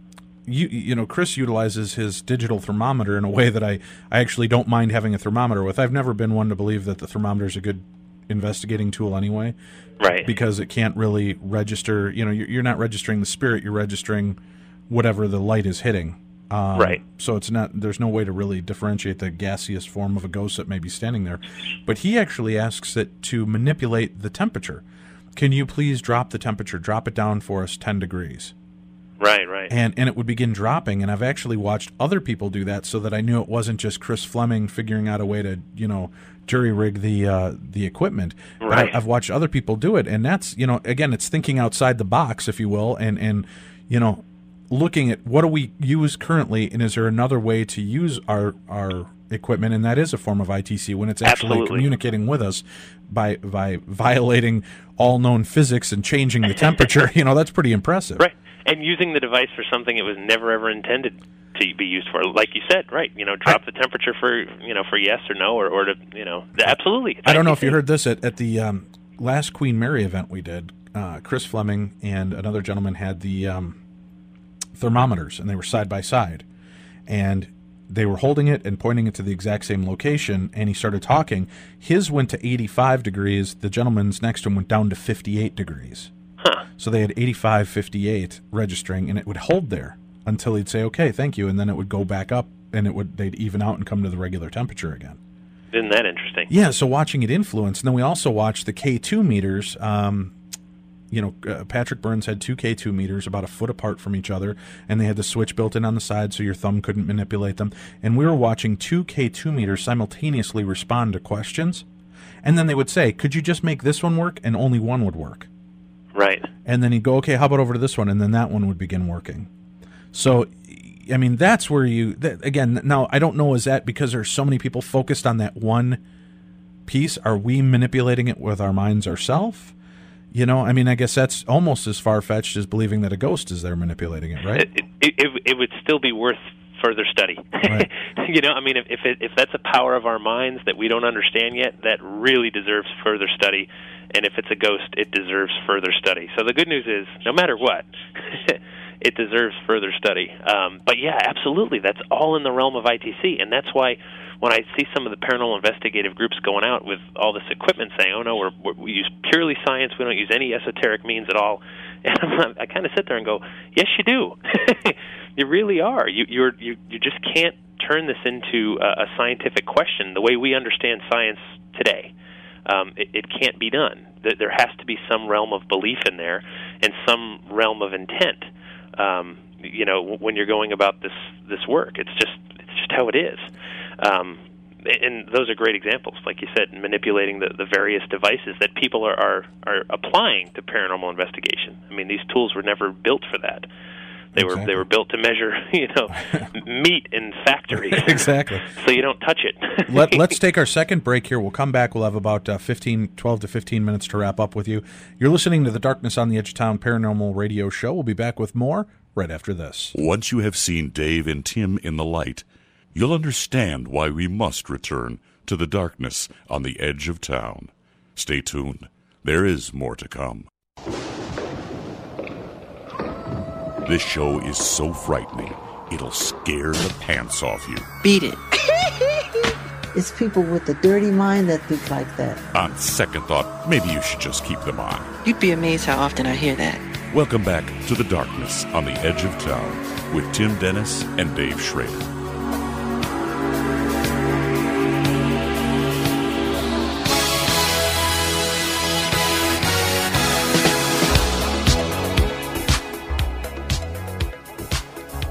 you you know, Chris utilizes his digital thermometer in a way that I, I actually don't mind having a thermometer with. I've never been one to believe that the thermometer is a good investigating tool anyway. Right. Because it can't really register, you know, you're, you're not registering the spirit, you're registering whatever the light is hitting. Um, right. So it's not. There's no way to really differentiate the gaseous form of a ghost that may be standing there. But he actually asks it to manipulate the temperature. Can you please drop the temperature? Drop it down for us ten degrees. Right, right. And and it would begin dropping. And I've actually watched other people do that, so that I knew it wasn't just Chris Fleming figuring out a way to, you know, jury rig the uh, the equipment. Right. But I, I've watched other people do it, and that's, you know, again, it's thinking outside the box, if you will, and and you know, looking at what do we use currently, and is there another way to use our our equipment, and that is a form of I T C when it's actually Absolutely. communicating with us by by violating all known physics and changing the temperature. You know, that's pretty impressive. Right, and using the device for something it was never ever intended to be used for, like you said. Right, you know, drop I, the temperature for you know for yes or no, or, or to you know absolutely. I don't know if you heard this at at the um, last Queen Mary event we did. Uh, Chris Fleming and another gentleman had the Um, thermometers, and they were side by side, and they were holding it and pointing it to the exact same location, and he started talking. His went to eighty-five degrees. The gentleman's next to him went down to fifty-eight degrees. Huh. So they had eighty-five, fifty-eight registering, and it would hold there until he'd say, okay, thank you, and then it would go back up, and it would they'd even out and come to the regular temperature again. Isn't that interesting? Yeah, so watching it influence. And then we also watched the K two meters. Um, You know, uh, Patrick Burns had two K two meters about a foot apart from each other, and they had the switch built in on the side so your thumb couldn't manipulate them. And we were watching two K two meters simultaneously respond to questions, and then they would say, could you just make this one work? And only one would work. Right. And then he'd go, okay, how about over to this one? And then that one would begin working. So, I mean, that's where you, that, again, now I don't know, is that because there's so many people focused on that one piece? Are we manipulating it with our minds ourselves? You know, I mean, I guess that's almost as far-fetched as believing that a ghost is there manipulating it, right? It, it, it, it would still be worth further study. Right. You know, I mean, if if, it, if that's a power of our minds that we don't understand yet, that really deserves further study. And if it's a ghost, it deserves further study. So the good news is, no matter what, it deserves further study. Um, but yeah, absolutely, that's all in the realm of I T C, and that's why when I see some of the paranormal investigative groups going out with all this equipment saying, oh, no, we're, we're, we use purely science, we don't use any esoteric means at all, and I'm, I kind of sit there and go, yes, you do. You really are. You, you're, you, you just can't turn this into a, a scientific question the way we understand science today. Um, it, it can't be done. There has to be some realm of belief in there and some realm of intent. Um, you know, when you're going about this, this work, it's just it's just how it is. Um, and those are great examples, like you said, manipulating the, the various devices that people are, are, are applying to paranormal investigation. I mean, these tools were never built for that. They exactly. were they were built to measure, you know, meat in factories. Exactly. So you don't touch it. Let, let's take our second break here. We'll come back. We'll have about uh, fifteen, twelve to fifteen minutes to wrap up with you. You're listening to the Darkness on the Edge of Town Paranormal Radio Show. We'll be back with more right after this. Once you have seen Dave and Tim in the light, you'll understand why we must return to the darkness on the edge of town. Stay tuned. There is more to come. This show is so frightening, it'll scare the pants off you. Beat it. It's people with a dirty mind that think like that. On second thought, maybe you should just keep them on. You'd be amazed how often I hear that. Welcome back to the darkness on the edge of town with Tim Dennis and Dave Schrader.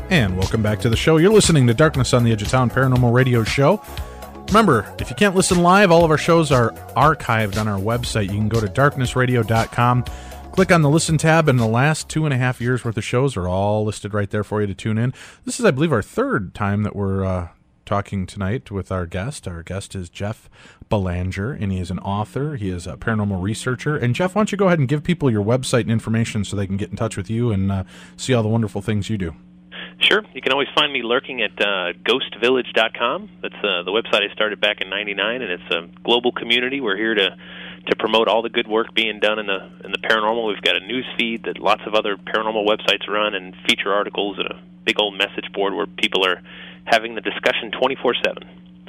And welcome back to the show. You're listening to Darkness on the Edge of Town Paranormal Radio Show. Remember, if you can't listen live, all of our shows are archived on our website. You can go to darkness radio dot com, click on the Listen tab, and the last two and a half years' worth of shows are all listed right there for you to tune in. This is, I believe, our third time that we're uh, talking tonight with our guest. Our guest is Jeff Belanger, and he is an author. He is a paranormal researcher. And, Jeff, why don't you go ahead and give people your website and information so they can get in touch with you and uh, see all the wonderful things you do. Sure. You can always find me lurking at uh, ghost village dot com. That's uh, the website I started back in ninety-nine, and it's a global community. We're here to to promote all the good work being done in the in the paranormal. We've got a news feed that lots of other paranormal websites run, and feature articles, and a big old message board where people are having the discussion twenty-four seven.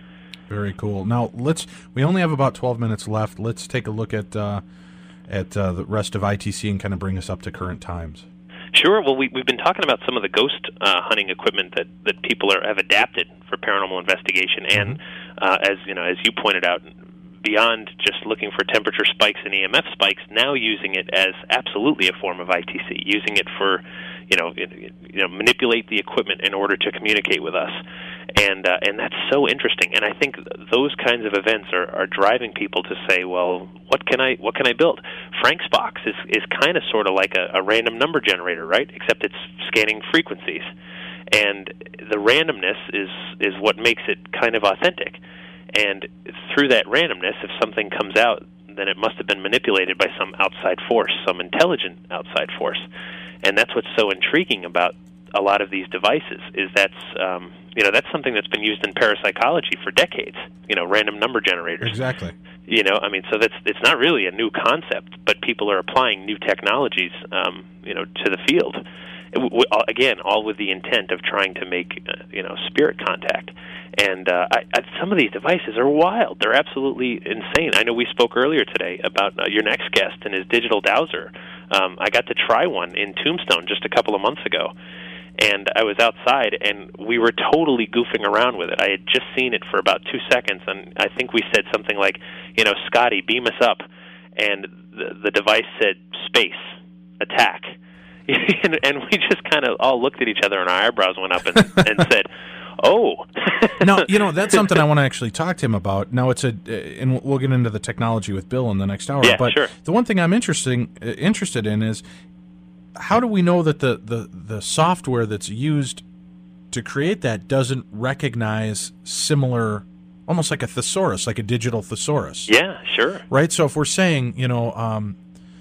Very cool. Now, let's. We only have about twelve minutes left. Let's take a look at uh, at uh, the rest of I T C and kind of bring us up to current times. Sure. Well, we, we've been talking about some of the ghost uh, hunting equipment that, that people are, have adapted for paranormal investigation, and uh, as you know, as you pointed out, beyond just looking for temperature spikes and E M F spikes, now using it as absolutely a form of I T C, using it for, you know, you know, manipulate the equipment in order to communicate with us, and uh, and that's so interesting. And I think those kinds of events are, are driving people to say, well, what can I what can I build? Frank's box is is kind of sort of like a, a random number generator, right? Except it's scanning frequencies, and the randomness is is what makes it kind of authentic. And through that randomness, if something comes out, then it must have been manipulated by some outside force, some intelligent outside force. And that's what's so intriguing about a lot of these devices, is that's um, you know that's something that's been used in parapsychology for decades. You know, random number generators. Exactly. You know, I mean, so that's it's not really a new concept, but people are applying new technologies, um, you know, to the field. Again, all with the intent of trying to make, uh, you know, spirit contact. And uh, I, I, some of these devices are wild. They're absolutely insane. I know we spoke earlier today about uh, your next guest and his digital dowser. Um, I got to try one in Tombstone just a couple of months ago. And I was outside, and we were totally goofing around with it. I had just seen it for about two seconds, and I think we said something like, you know, Scotty, beam us up. And the, the device said, space, attack. and, and we just kind of all looked at each other, and our eyebrows went up and, and said, oh. Now, you know, that's something I want to actually talk to him about. Now, it's a, and we'll get into the technology with Bill in the next hour. Yeah, but sure. The one thing I'm interesting, uh, interested in is, how do we know that the, the, the software that's used to create that doesn't recognize similar, almost like a thesaurus, like a digital thesaurus? Yeah, sure. Right? So if we're saying, you know, um,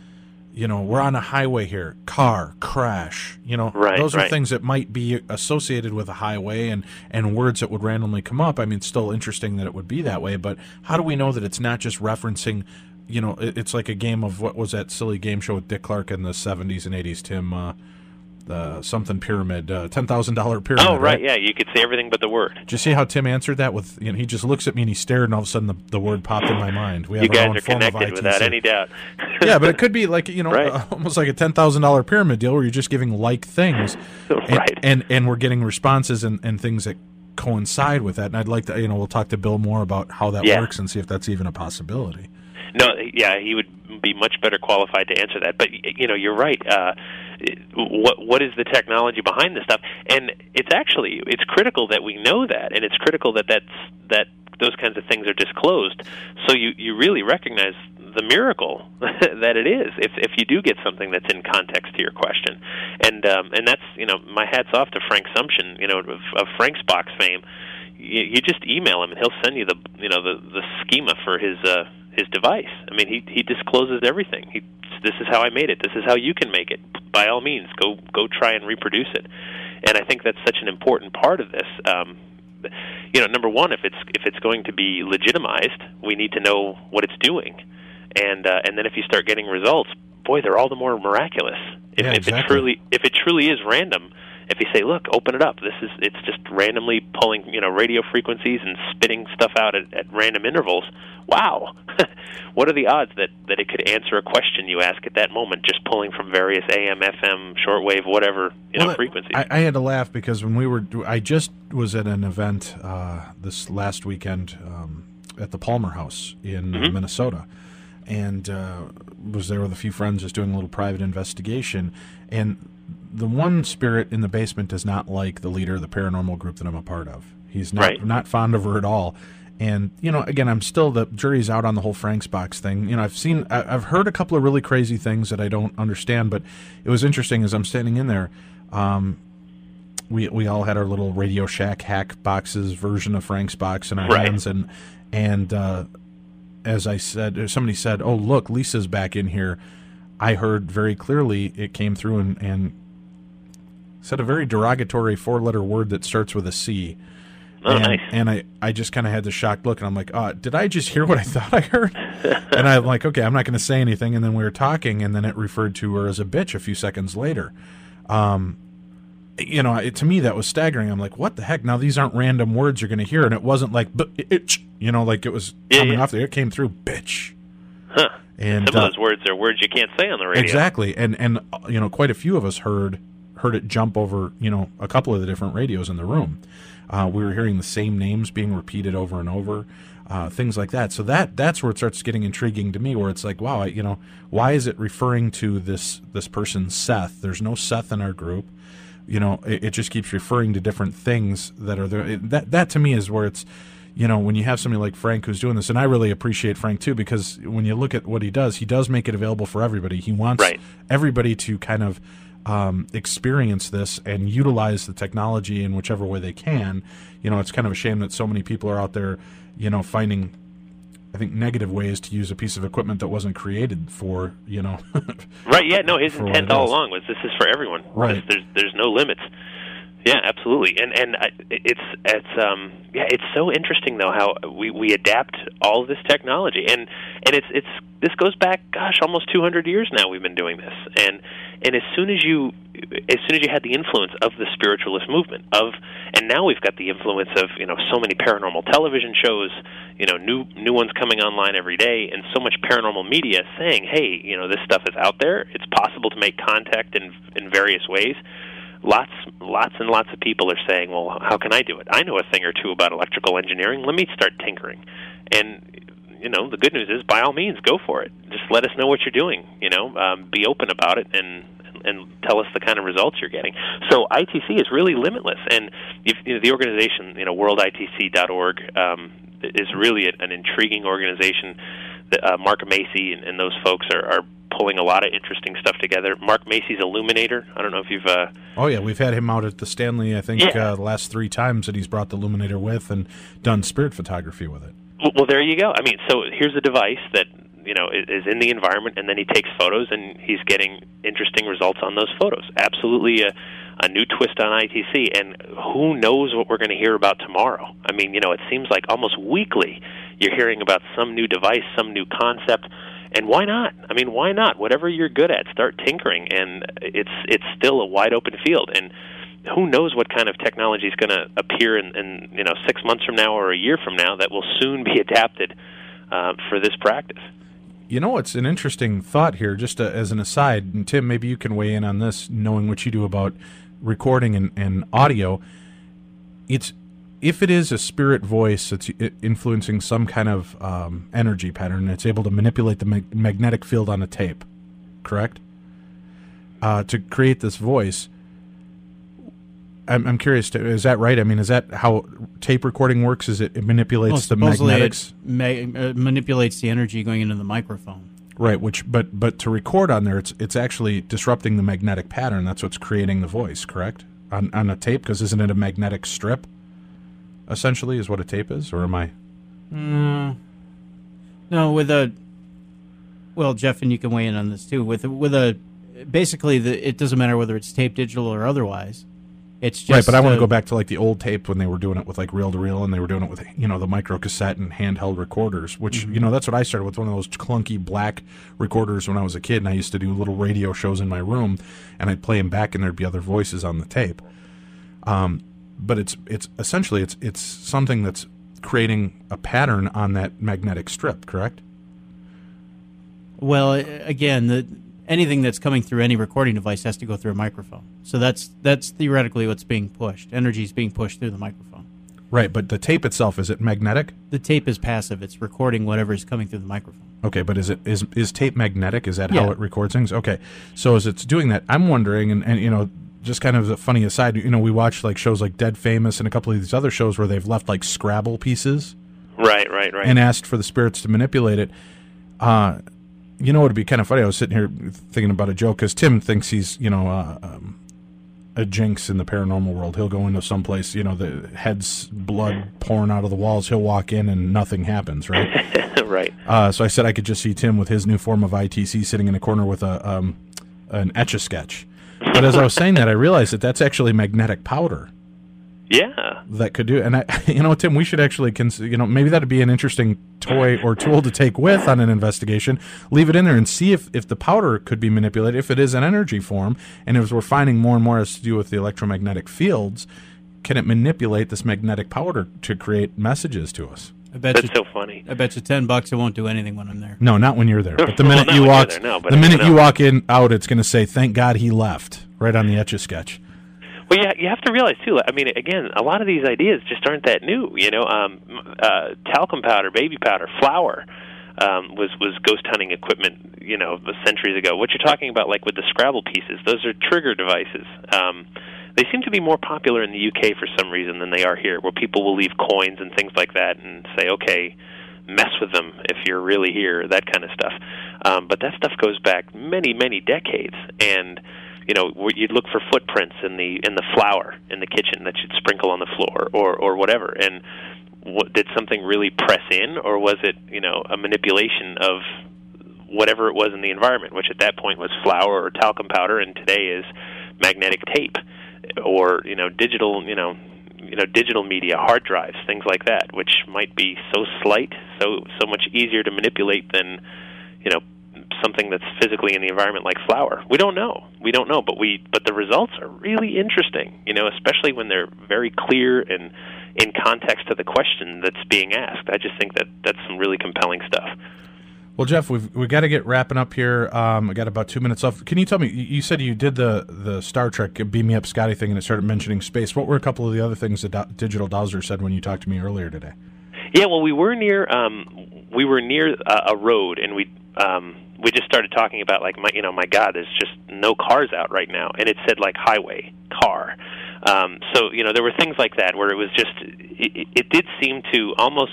you know, we're on a highway here, car, crash, you know, right, those are right. things that might be associated with a highway, and, and words that would randomly come up. I mean, it's still interesting that it would be that way, but how do we know that it's not just referencing, you know, it, it's like a game of, what was that silly game show with Dick Clark in the seventies and eighties, Tim, uh, the something pyramid, uh, ten thousand dollars pyramid. Oh, right, right, yeah, you could say everything but the word. Did you see how Tim answered that with, you know, he just looks at me and he stared, and all of a sudden the, the word popped in my mind. We have you our guys own are form of connected I T C. without any doubt. Yeah, but it could be like, you know, Right. uh, almost like a ten thousand dollars pyramid deal where you're just giving like things. And, Right. And, and we're getting responses and, and things that coincide with that. And I'd like to, you know, we'll talk to Bill more about how that Yeah. works and see if that's even a possibility. No, yeah, he would be much better qualified to answer that. But, you know, you're right. Uh, what what is the technology behind this stuff? And it's actually, it's critical that we know that, and it's critical that that's, that those kinds of things are disclosed, so you, you really recognize the miracle that it is if if you do get something that's in context to your question. And um, and that's, you know, my hat's off to Frank Sumption, you know, of, of Frank's Box fame. You, you just email him, and he'll send you the, you know, the, the schema for his uh, his device. I mean, he he discloses everything. He, this is how I made it. This is how you can make it. By all means, go go try and reproduce it. And I think that's such an important part of this. Um, you know, number one, if it's if it's going to be legitimized, we need to know what it's doing. And uh, and then if you start getting results, boy, they're all the more miraculous. If, Yeah, if exactly. it truly if it truly is random, if you say, look, open it up, this is it's just randomly pulling, you know, radio frequencies and spitting stuff out at, at random intervals. Wow, what are the odds that, that it could answer a question you ask at that moment, just pulling from various A M, F M, shortwave, whatever, you know, Well, frequencies? I, I had to laugh because when we were, I just was at an event uh, this last weekend um, at the Palmer House in uh, Mhm. Minnesota, and uh, was there with a few friends just doing a little private investigation. And the one spirit in the basement does not like the leader of the paranormal group that I'm a part of. He's not Right. not fond of her at all. And, you know, again, I'm still, the jury's out on the whole Frank's box thing. You know, I've seen, I- I've heard a couple of really crazy things that I don't understand, but it was interesting as I'm standing in there. Um, we we all had our little Radio Shack hack boxes version of Frank's box in our Right. hands. And, and uh, as I said, or somebody said, oh, look, Lisa's back in here. I heard very clearly it came through and, and said a very derogatory four-letter word that starts with a C. Oh, and, nice. and I, I just kind of had the shocked look, and I'm like, uh, did I just hear what I thought I heard? And I'm like, okay, I'm not going to say anything. And then we were talking, and then it referred to her as a bitch a few seconds later. Um, you know, it, to me, that was staggering. I'm like, what the heck? Now, these aren't random words you're going to hear, and it wasn't like, bitch, you know, like it was Yeah, coming yeah. off there. It came through, bitch. Huh. And Some of uh, those words are words you can't say on the radio. exactly, and and uh, you know, quite a few of us heard heard it jump over, you know, a couple of the different radios in the room. Uh, we were hearing the same names being repeated over and over, uh, things like that. So that that's where it starts getting intriguing to me, where it's like, wow, I, you know, why is it referring to this this person Seth? There's no Seth in our group. You know, it, it just keeps referring to different things that are there. It, that that to me is where it's, you know, when you have somebody like Frank who's doing this, and I really appreciate Frank too, because when you look at what he does, he does make it available for everybody. He wants Right. everybody to kind of um, experience this and utilize the technology in whichever way they can. You know, it's kind of a shame that so many people are out there, you know, finding, I think, negative ways to use a piece of equipment that wasn't created for, you know. Right, yeah, no, his for what intent it all is. along was this is for everyone. Right. There's, there's no limits. Yeah, absolutely. And and I, it's it's um yeah, it's so interesting though how we, we adapt all of this technology. And and it's it's this goes back, gosh, almost two hundred years now we've been doing this. And and as soon as you as soon as you had the influence of the spiritualist movement of and now we've got the influence of, you know, so many paranormal television shows, you know, new new ones coming online every day, and so much paranormal media saying, hey, you know, this stuff is out there. It's possible to make contact in in various ways. Lots, lots and lots of people are saying, well, how can I do it? I know a thing or two about electrical engineering. Let me start tinkering. And, you know, the good news is, by all means, go for it. Just let us know what you're doing, you know, um, be open about it and and tell us the kind of results you're getting. So I T C is really limitless. And if, you know, the organization, you know, world I T C dot org, um, is really an intriguing organization. That, uh, Mark Macy and, and those folks are, are pulling a lot of interesting stuff together. Mark Macy's Illuminator. I don't know if you've... Uh, Oh, yeah, we've had him out at the Stanley, I think, Yeah. uh, the last three times that he's brought the Illuminator with and done spirit photography with it. well, well, there you go. I mean, so here's a device that, you know, is, is in the environment, and then he takes photos, and he's getting interesting results on those photos. Absolutely a, a new twist on I T C, and who knows what we're going to hear about tomorrow. I mean, you know, it seems like almost weekly you're hearing about some new device, some new concept. And why not? I mean, why not? Whatever you're good at, start tinkering, and it's it's still a wide open field. And who knows what kind of technology is going to appear in, in you know six months from now or a year from now that will soon be adapted uh, for this practice. You know, it's an interesting thought here, just uh, as an aside, and Tim, maybe you can weigh in on this, knowing what you do about recording and, and audio. It's if it is a spirit voice that's influencing some kind of um, energy pattern, it's able to manipulate the mag- magnetic field on a tape, correct? Uh, to create this voice. I'm, I'm curious, to, is that right? I mean, is that how tape recording works? Is it, it manipulates Well, the supposedly magnetics? It ma- uh, manipulates the energy going into the microphone. Right, which but but to record on there, it's it's actually disrupting the magnetic pattern. That's what's creating the voice, correct? On on a tape, because isn't it a magnetic strip? Essentially, is what a tape is, or am I? Mm, no, with a well, Jeff, and you can weigh in on this too. With with a basically, the it doesn't matter whether it's tape, digital, or otherwise. It's just Right, but I want uh, to go back to like the old tape when they were doing it with like reel to reel, and they were doing it with, you know, the micro cassette and handheld recorders. Which Mm-hmm. you know, that's what I started with, one of those clunky black recorders when I was a kid, and I used to do little radio shows in my room, and I'd play them back, and there'd be other voices on the tape. Um, but it's it's essentially it's it's something that's creating a pattern on that magnetic strip, correct? Well, again, the anything that's coming through any recording device has to go through a microphone. So that's that's theoretically what's being pushed. Energy is being pushed through the microphone. Right, but the tape itself, is it magnetic? The tape is passive. It's recording whatever is coming through the microphone. Okay, but is it is is tape magnetic? Is that Yeah. how it records things? Okay, so as it's doing that, I'm wondering, and, and you know, just kind of a funny aside, you know, we watch like shows like Dead Famous and a couple of these other shows where they've left like Scrabble pieces Right, right, right. and asked for the spirits to manipulate it. Uh, you know, it'd be kind of funny. I was sitting here thinking about a joke because Tim thinks he's, you know, uh, um, a jinx in the paranormal world. He'll go into some place, you know, the head's blood pouring out of the walls. He'll walk in and nothing happens, right? Right. Uh, so I said I could just see Tim with his new form of I T C sitting in a corner with a um, an Etch-a-Sketch. But as I was saying that, I realized that that's actually magnetic powder Yeah. that could do. And I, you know, Tim, we should actually, cons- you know, maybe that'd be an interesting toy or tool to take with on an investigation. Leave it in there and see if, if the powder could be manipulated, if it is an energy form, and as we're finding more and more has to do with the electromagnetic fields, can it manipulate this magnetic powder to create messages to us? I bet That's you, so funny. I bet you ten bucks it won't do anything when I'm there. No, not when you're there. But the Well, minute not you when you're walk, there, no, but the you minute know. you walk in out, it's going to say, "Thank God he left," right on the Etch-a-Sketch. Well, yeah, you have to realize too. I mean, again, a lot of these ideas just aren't that new. You know, um, uh, talcum powder, baby powder, flour um, was was ghost hunting equipment. You know, centuries ago. What you're talking about, like with the Scrabble pieces, those are trigger devices. Um, they seem to be more popular in the U K for some reason than they are here, where people will leave coins and things like that and say, okay, mess with them if you're really here, that kind of stuff. Um, but that stuff goes back many, many decades, and you know, you'd look for footprints in the in the flour in the kitchen that you'd sprinkle on the floor, or or whatever. And what, did something really press in, or was it, you know, a manipulation of whatever it was in the environment, which at that point was flour or talcum powder, and today is magnetic tape, or you know, digital, you know. you know, digital media, hard drives, things like that, which might be so slight, so so much easier to manipulate than, you know, something that's physically in the environment like flour. We don't know. We don't know, but we but the results are really interesting, you know, especially when they're very clear and in context to the question that's being asked. I just think that that's some really compelling stuff. Well, Jeff, we've we got to get wrapping up here. Um, we got about two minutes left. Can you tell me? You said you did the the Star Trek "Beam Me Up, Scotty" thing, and it started mentioning space. What were a couple of the other things that Do- Digital Dowser said when you talked to me earlier today? Yeah, well, we were near um, we were near a, a road, and we um, we just started talking about like my you know my God, there's just no cars out right now, and it said like highway car. Um, so you know there were things like that where it was just it, it did seem to almost.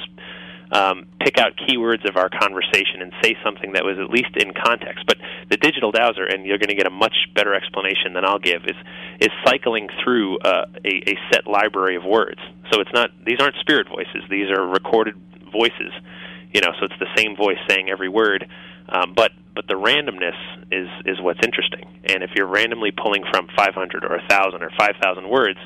Um, pick out keywords of our conversation and say something that was at least in context. But the Digital Dowser, and you're going to get a much better explanation than I'll give, is is cycling through uh, a, a set library of words. So it's not; these aren't spirit voices; these are recorded voices. You know, so it's the same voice saying every word, um, but but the randomness is is what's interesting. And if you're randomly pulling from five hundred or one thousand or five thousand words.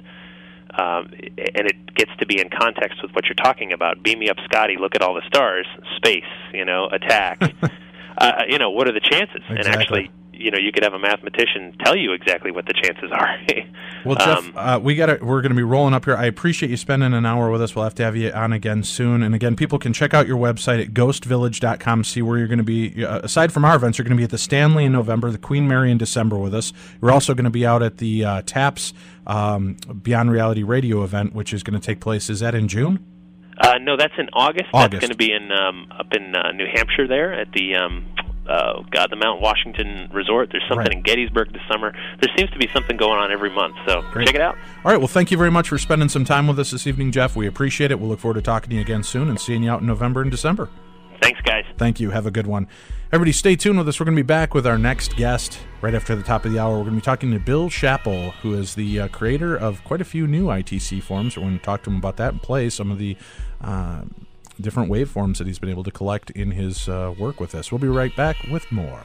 Um, and it gets to be in context with what you're talking about. Beam me up, Scotty. Look at all the stars. Space. You know, attack. uh, you know, what are the chances? Exactly. And actually, you know, you could have a mathematician tell you exactly what the chances are. Well, Jeff, um, uh, we got to we're going to be rolling up here. I appreciate you spending an hour with us. We'll have to have you on again soon. And again, people can check out your website at ghost village dot com. See where you're going to be. Uh, aside from our events, you're going to be at the Stanley in November, the Queen Mary in December with us. We're also going to be out at the uh, TAPS um, Beyond Reality Radio event, which is going to take place. Is that in June? Uh, no, that's in August. August. That's going to be in um, up in uh, New Hampshire there at the um, uh, God, the Mount Washington Resort. There's something Right. in Gettysburg this summer. There seems to be something going on every month, so Great. check it out. All right. Well, thank you very much for spending some time with us this evening, Jeff. We appreciate it. We'll look forward to talking to you again soon and seeing you out in November and December. Thanks, guys. Thank you. Have a good one. Everybody stay tuned with us. We're going to be back with our next guest right after the top of the hour. We're going to be talking to Bill Chappell, who is the uh, creator of quite a few new I T C forms. We're going to talk to him about that and play some of the uh, different waveforms that he's been able to collect in his uh, work with us. We'll be right back with more.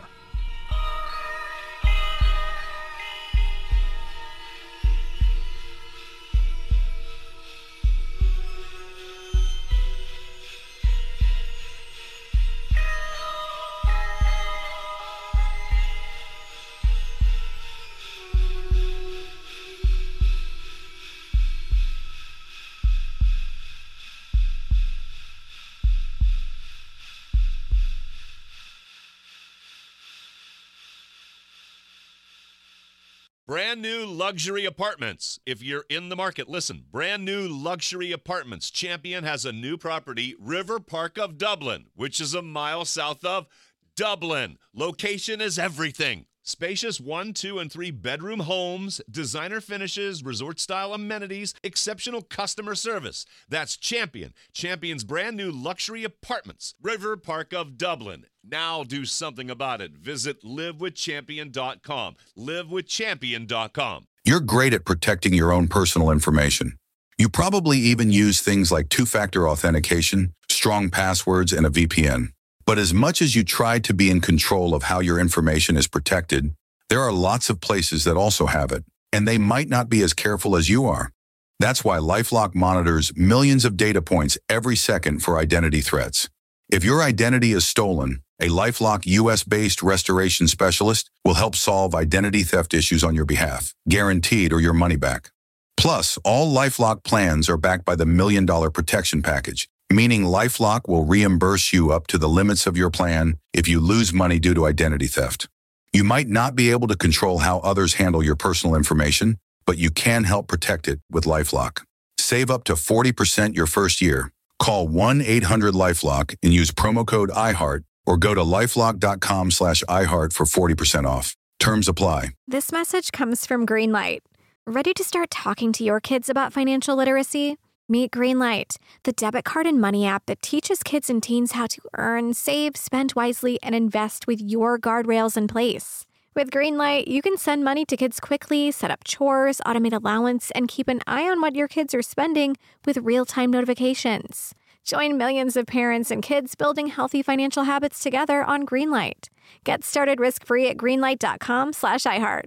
Brand new luxury apartments. If you're in the market, listen. Brand new luxury apartments. Champion has a new property, River Park of Dublin, which is a mile south of Dublin. Location is everything. Spacious one, two, and three bedroom homes, designer finishes, resort-style amenities, exceptional customer service. That's Champion. Champion's brand new luxury apartments, River Park of Dublin. Now do something about it. Visit live with champion dot com. live with champion dot com. You're great at protecting your own personal information. You probably even use things like two-factor authentication, strong passwords, and a V P N. But as much as you try to be in control of how your information is protected, there are lots of places that also have it, and they might not be as careful as you are. That's why LifeLock monitors millions of data points every second for identity threats. If your identity is stolen, a LifeLock U S-based restoration specialist will help solve identity theft issues on your behalf, guaranteed or your money back. Plus, all LifeLock plans are backed by the Million Dollar Protection Package, meaning LifeLock will reimburse you up to the limits of your plan if you lose money due to identity theft. You might not be able to control how others handle your personal information, but you can help protect it with LifeLock. Save up to forty percent your first year. Call one eight hundred LifeLock and use promo code iHeart or go to lifelock.com slash iHeart for forty percent off. Terms apply. This message comes from Greenlight. Ready to start talking to your kids about financial literacy? Meet Greenlight, the debit card and money app that teaches kids and teens how to earn, save, spend wisely, and invest with your guardrails in place. With Greenlight, you can send money to kids quickly, set up chores, automate allowance, and keep an eye on what your kids are spending with real-time notifications. Join millions of parents and kids building healthy financial habits together on Greenlight. Get started risk-free at greenlight.com slash iHeart.